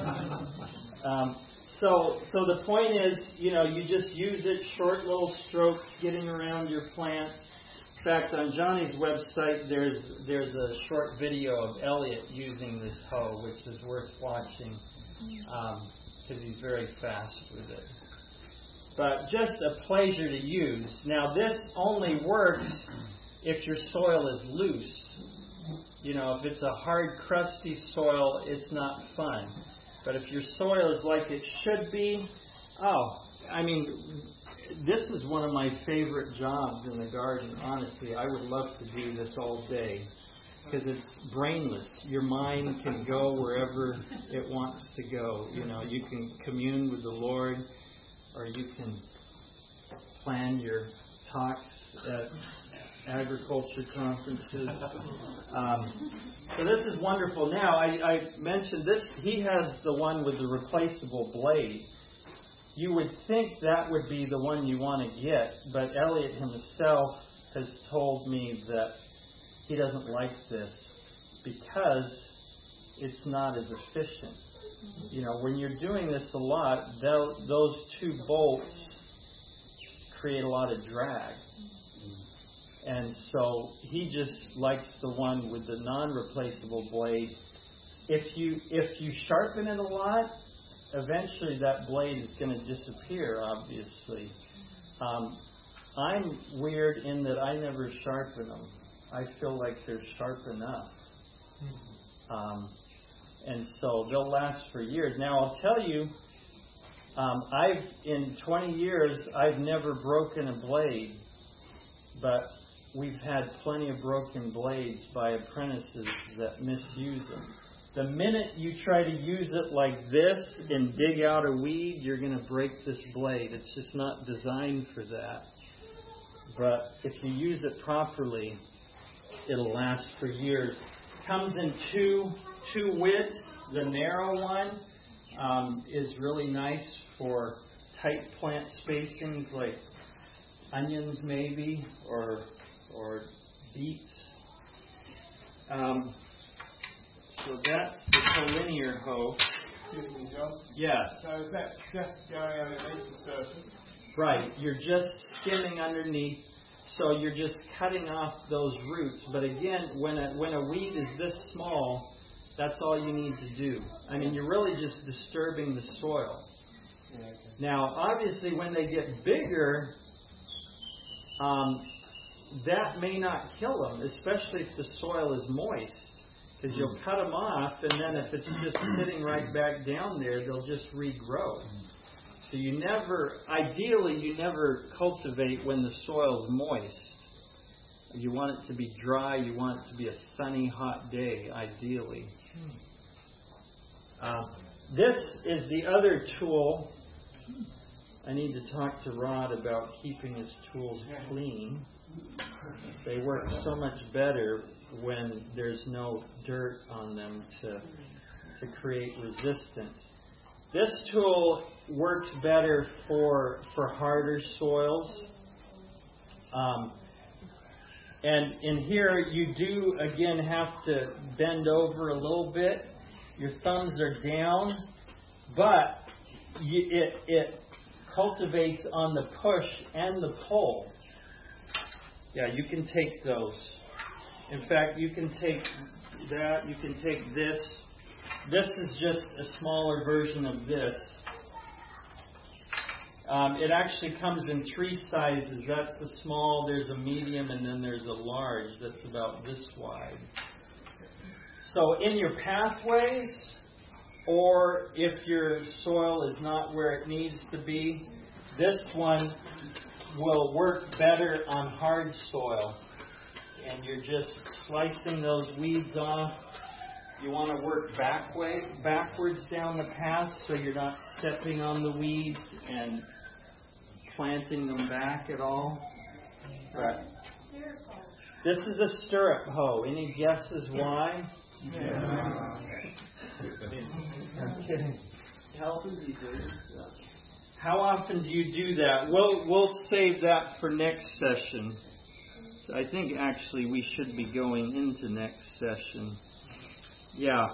um, so, so the point is, you know, you just use it, short little strokes, getting around your plant. In fact, on Johnny's website, there's there's a short video of Elliott using this hoe, which is worth watching, because um, he's very fast with it. But just a pleasure to use. Now, this only works if your soil is loose. You know, if it's a hard, crusty soil, it's not fun. But if your soil is like it should be, oh, I mean, this is one of my favorite jobs in the garden, honestly. I would love to do this all day because it's brainless. Your mind can go wherever it wants to go. You know, you can commune with the Lord, or you can plan your talks at agriculture conferences. Um, so this is wonderful. Now, I, I mentioned this. He has the one with the replaceable blade. You would think that would be the one you want to get, but Elliott himself has told me that he doesn't like this because it's not as efficient. You know, when you're doing this a lot, those two bolts create a lot of drag. And so he just likes the one with the non-replaceable blade. If you if you sharpen it a lot, eventually that blade is going to disappear, obviously. Um, I'm weird in that I never sharpen them. I feel like they're sharp enough. Um, and so they'll last for years. Now, I'll tell you, um, I've in twenty years, I've never broken a blade, but we've had plenty of broken blades by apprentices that misuse them. The minute you try to use it like this and dig out a weed, you're going to break this blade. It's just not designed for that. But if you use it properly, it'll last for years. Comes in two two widths. The narrow one um, is really nice for tight plant spacings, like onions maybe, or or beets. Um, so that's the collinear hoe.
Excuse me, John.
Yes.
So that's just going underneath the surface.
Right. You're just skimming underneath, so you're just cutting off those roots. But again, when a when a weed is this small, that's all you need to do. I mean, you're really just disturbing the soil.
Yeah, okay.
Now, obviously, when they get bigger, um, that may not kill them, especially if the soil is moist, because you'll cut them off, and then if it's just sitting right back down there, they'll just regrow. So you never, ideally, you never cultivate when the soil's moist. You want it to be dry. You want it to be a sunny, hot day, ideally. Uh, this is the other tool. I need to talk to Rod about keeping his tools clean. They work so much better when there's no dirt on them to to create resistance. This tool works better for for harder soils. Um, and in here, you do again have to bend over a little bit. Your thumbs are down, but you, it it cultivates on the push and the pull. Yeah, you can take those. In fact, you can take that. You can take this. This is just a smaller version of this. Um, it actually comes in three sizes. That's the small, there's a medium, and then there's a large that's about this wide. So in your pathways, or if your soil is not where it needs to be, this one will work better on hard soil. And you're just slicing those weeds off. You want to work back way, backwards down the path so you're not stepping on the weeds and planting them back at all. Right. This is a stirrup hoe. Any guesses why?
Yeah. I'm kidding. How often do you do that?
How often do you do that? We'll, we'll save that for next session. I think actually we should be going into next session. Yeah.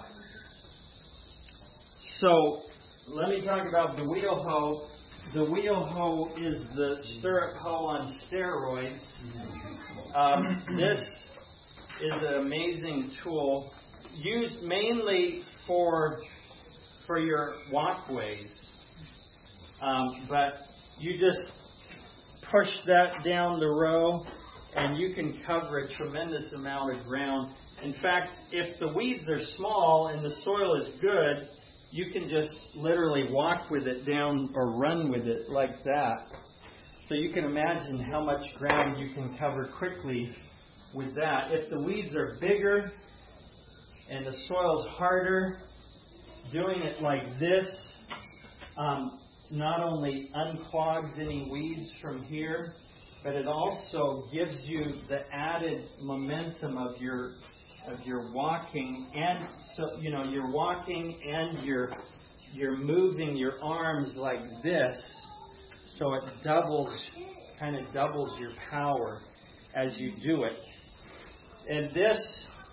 So, let me talk about the wheel hoe. The wheel hoe is the stirrup hoe on steroids. Um, this is an amazing tool used mainly for for your walkways. Um, but you just push that down the row and you can cover a tremendous amount of ground. In fact, if the weeds are small and the soil is good, you can just literally walk with it down or run with it like that. So you can imagine how much ground you can cover quickly with that. If the weeds are bigger and the soil's harder, doing it like this um, not only unclogs any weeds from here, but it also gives you the added momentum of your of your walking, and so you know you're walking and you're you're moving your arms like this, so it doubles, kind of doubles your power as you do it. And this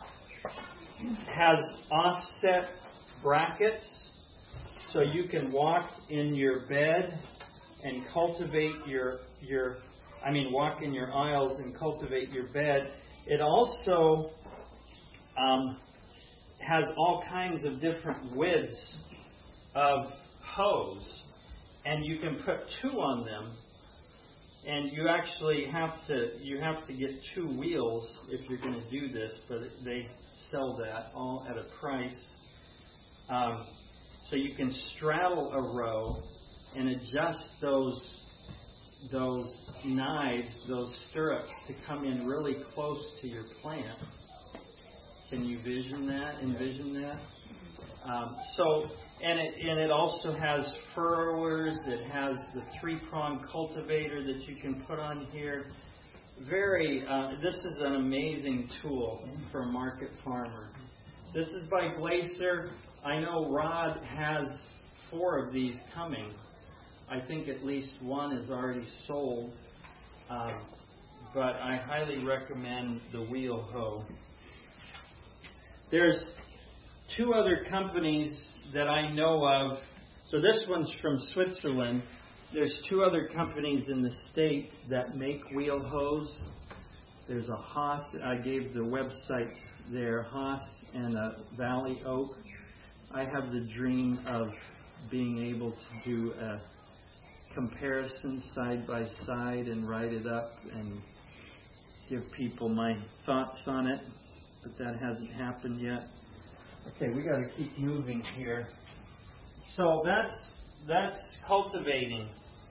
has offset brackets, so you can walk in your bed and cultivate your your I mean walk in your aisles and cultivate your bed. It also Um, has all kinds of different widths of hose, and you can put two on them. And you actually have to you have to get two wheels if you're going to do this, but they sell that all at a price. Um, so you can straddle a row and adjust those those knives, those stirrups, to come in really close to your plant. Can you vision that? Envision that? Um, so, and it and it also has furrowers. It has the three-prong cultivator that you can put on here. Very. Uh, this is an amazing tool for a market farmer. This is by Glacier. I know Rod has four of these coming. I think at least one is already sold. Um, but I highly recommend the wheel hoe. There's two other companies that I know of. So this one's from Switzerland. There's two other companies in the States that make wheel hoes. There's a Haas, I gave the website there, Haas and a Valley Oak. I have the dream of being able to do a comparison side by side and write it up and give people my thoughts on it. But that hasn't happened yet. Okay, we got to keep moving here. So that's that's cultivating.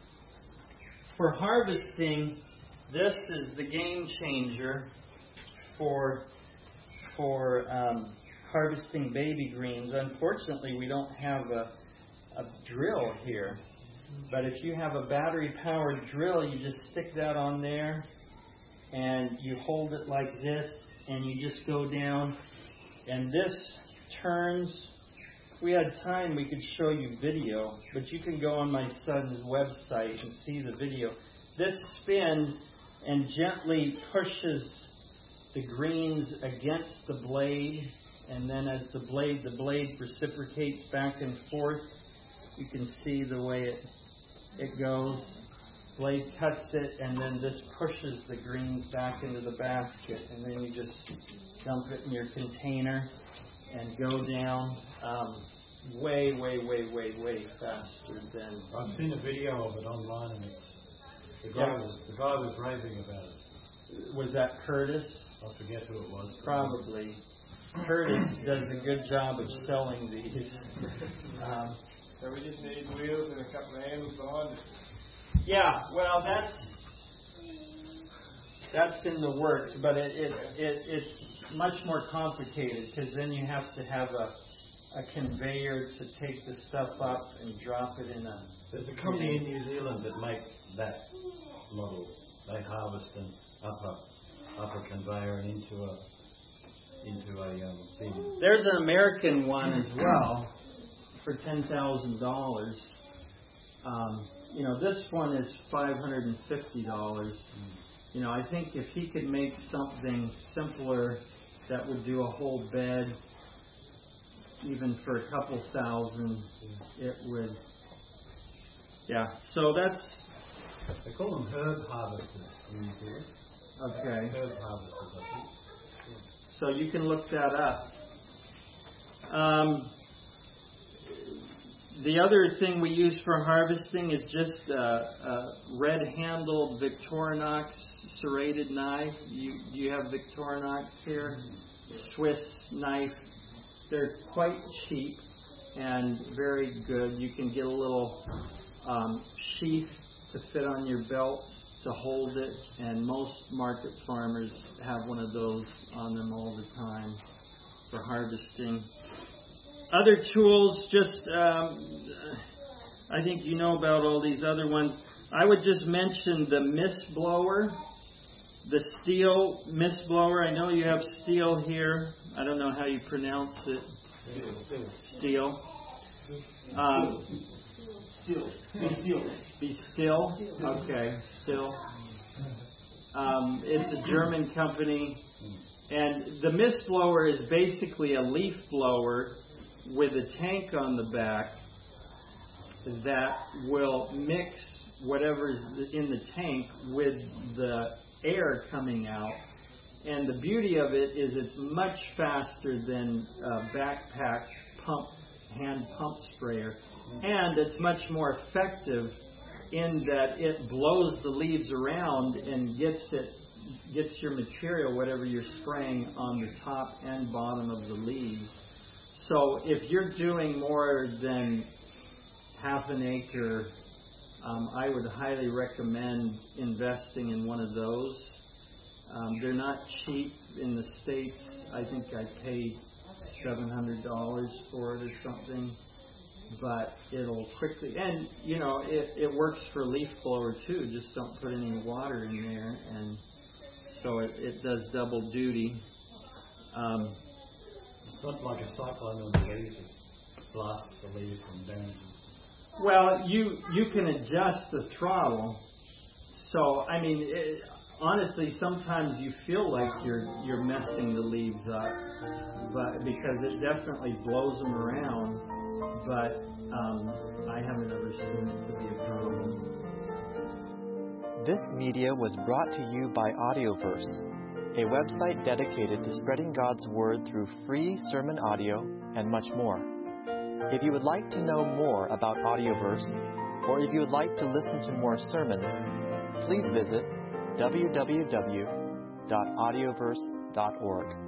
For harvesting, this is the game changer for for um, harvesting baby greens. Unfortunately, we don't have a, a drill here. But if you have a battery-powered drill, you just stick that on there, and you hold it like this, and you just go down, and this turns we had time, we could show you video, but you can go on my son's website and see the video. This spins and gently pushes the greens against the blade, and then as the blade, the blade reciprocates back and forth. You can see the way it it goes. Blade cuts it, and then this pushes the greens back into the basket, and then you just dump it in your container and go down um, way, way, way, way, way faster than.
I've seen a video of it online, and it's, the guy
Yeah.
was the guy was raving about it.
Was that Curtis?
I forget who it was.
Probably. Curtis does a good job of selling these. Um,
So we just need wheels and a couple of handles behind it.
yeah, well, that's that's in the works, but it, it, it it's much more complicated because then you have to have a a conveyor to take the stuff up and drop it in a.
There's a company in New Zealand that make that model. They harvest an upper upper conveyor and into a into a um, bin.
There's an American one as well for ten thousand dollars. Um, you know, this one is five hundred and fifty dollars. Mm. You know, I think if he could make something simpler that would do a whole bed, even for a couple thousand, it would. Yeah. So that's.
They call them herb harvesters in New Zealand.
Okay.
Herb harvesters, I think.
So you can look that up. Um, the other thing we use for harvesting is just a, a red-handled Victorinox serrated knife. You you have Victorinox here, Swiss knife. They're quite cheap and very good. You can get a little um, sheath to fit on your belt to hold it, and most market farmers have one of those on them all the time for harvesting. Other tools, just um, I think you know about all these other ones. I would just mention the mist blower, the steel mist blower. I know you have steel here. I don't know how you pronounce it. Steel. Um,
Still. Be still.
Be still? Okay, still. Um, it's a German company. And the mist blower is basically a leaf blower with a tank on the back that will mix whatever's in the tank with the air coming out. And the beauty of it is it's much faster than a backpack pump, hand pump sprayer. And it's much more effective in that it blows the leaves around and gets it gets your material, whatever you're spraying, on the top and bottom of the leaves. So if you're doing more than half an acre, um, I would highly recommend investing in one of those. Um, they're not cheap in the States. I think I paid seven hundred dollars for it or something. But it'll quickly, and you know, it, it works for leaf blower too. Just don't put any water in there, and so it, it does double duty. Um,
It's not like a cyclone on the leaves. It blasts the leaves and damages.
well, you you can adjust the throttle. So I mean, it, honestly, sometimes you feel like you're you're messing the leaves up, but because it definitely blows them around. But um, I haven't ever seen it to be a problem.
This media was brought to you by Audioverse, a website dedicated to spreading God's Word through free sermon audio and much more. If you would like to know more about Audioverse, or if you would like to listen to more sermons, please visit w w w dot audioverse dot org.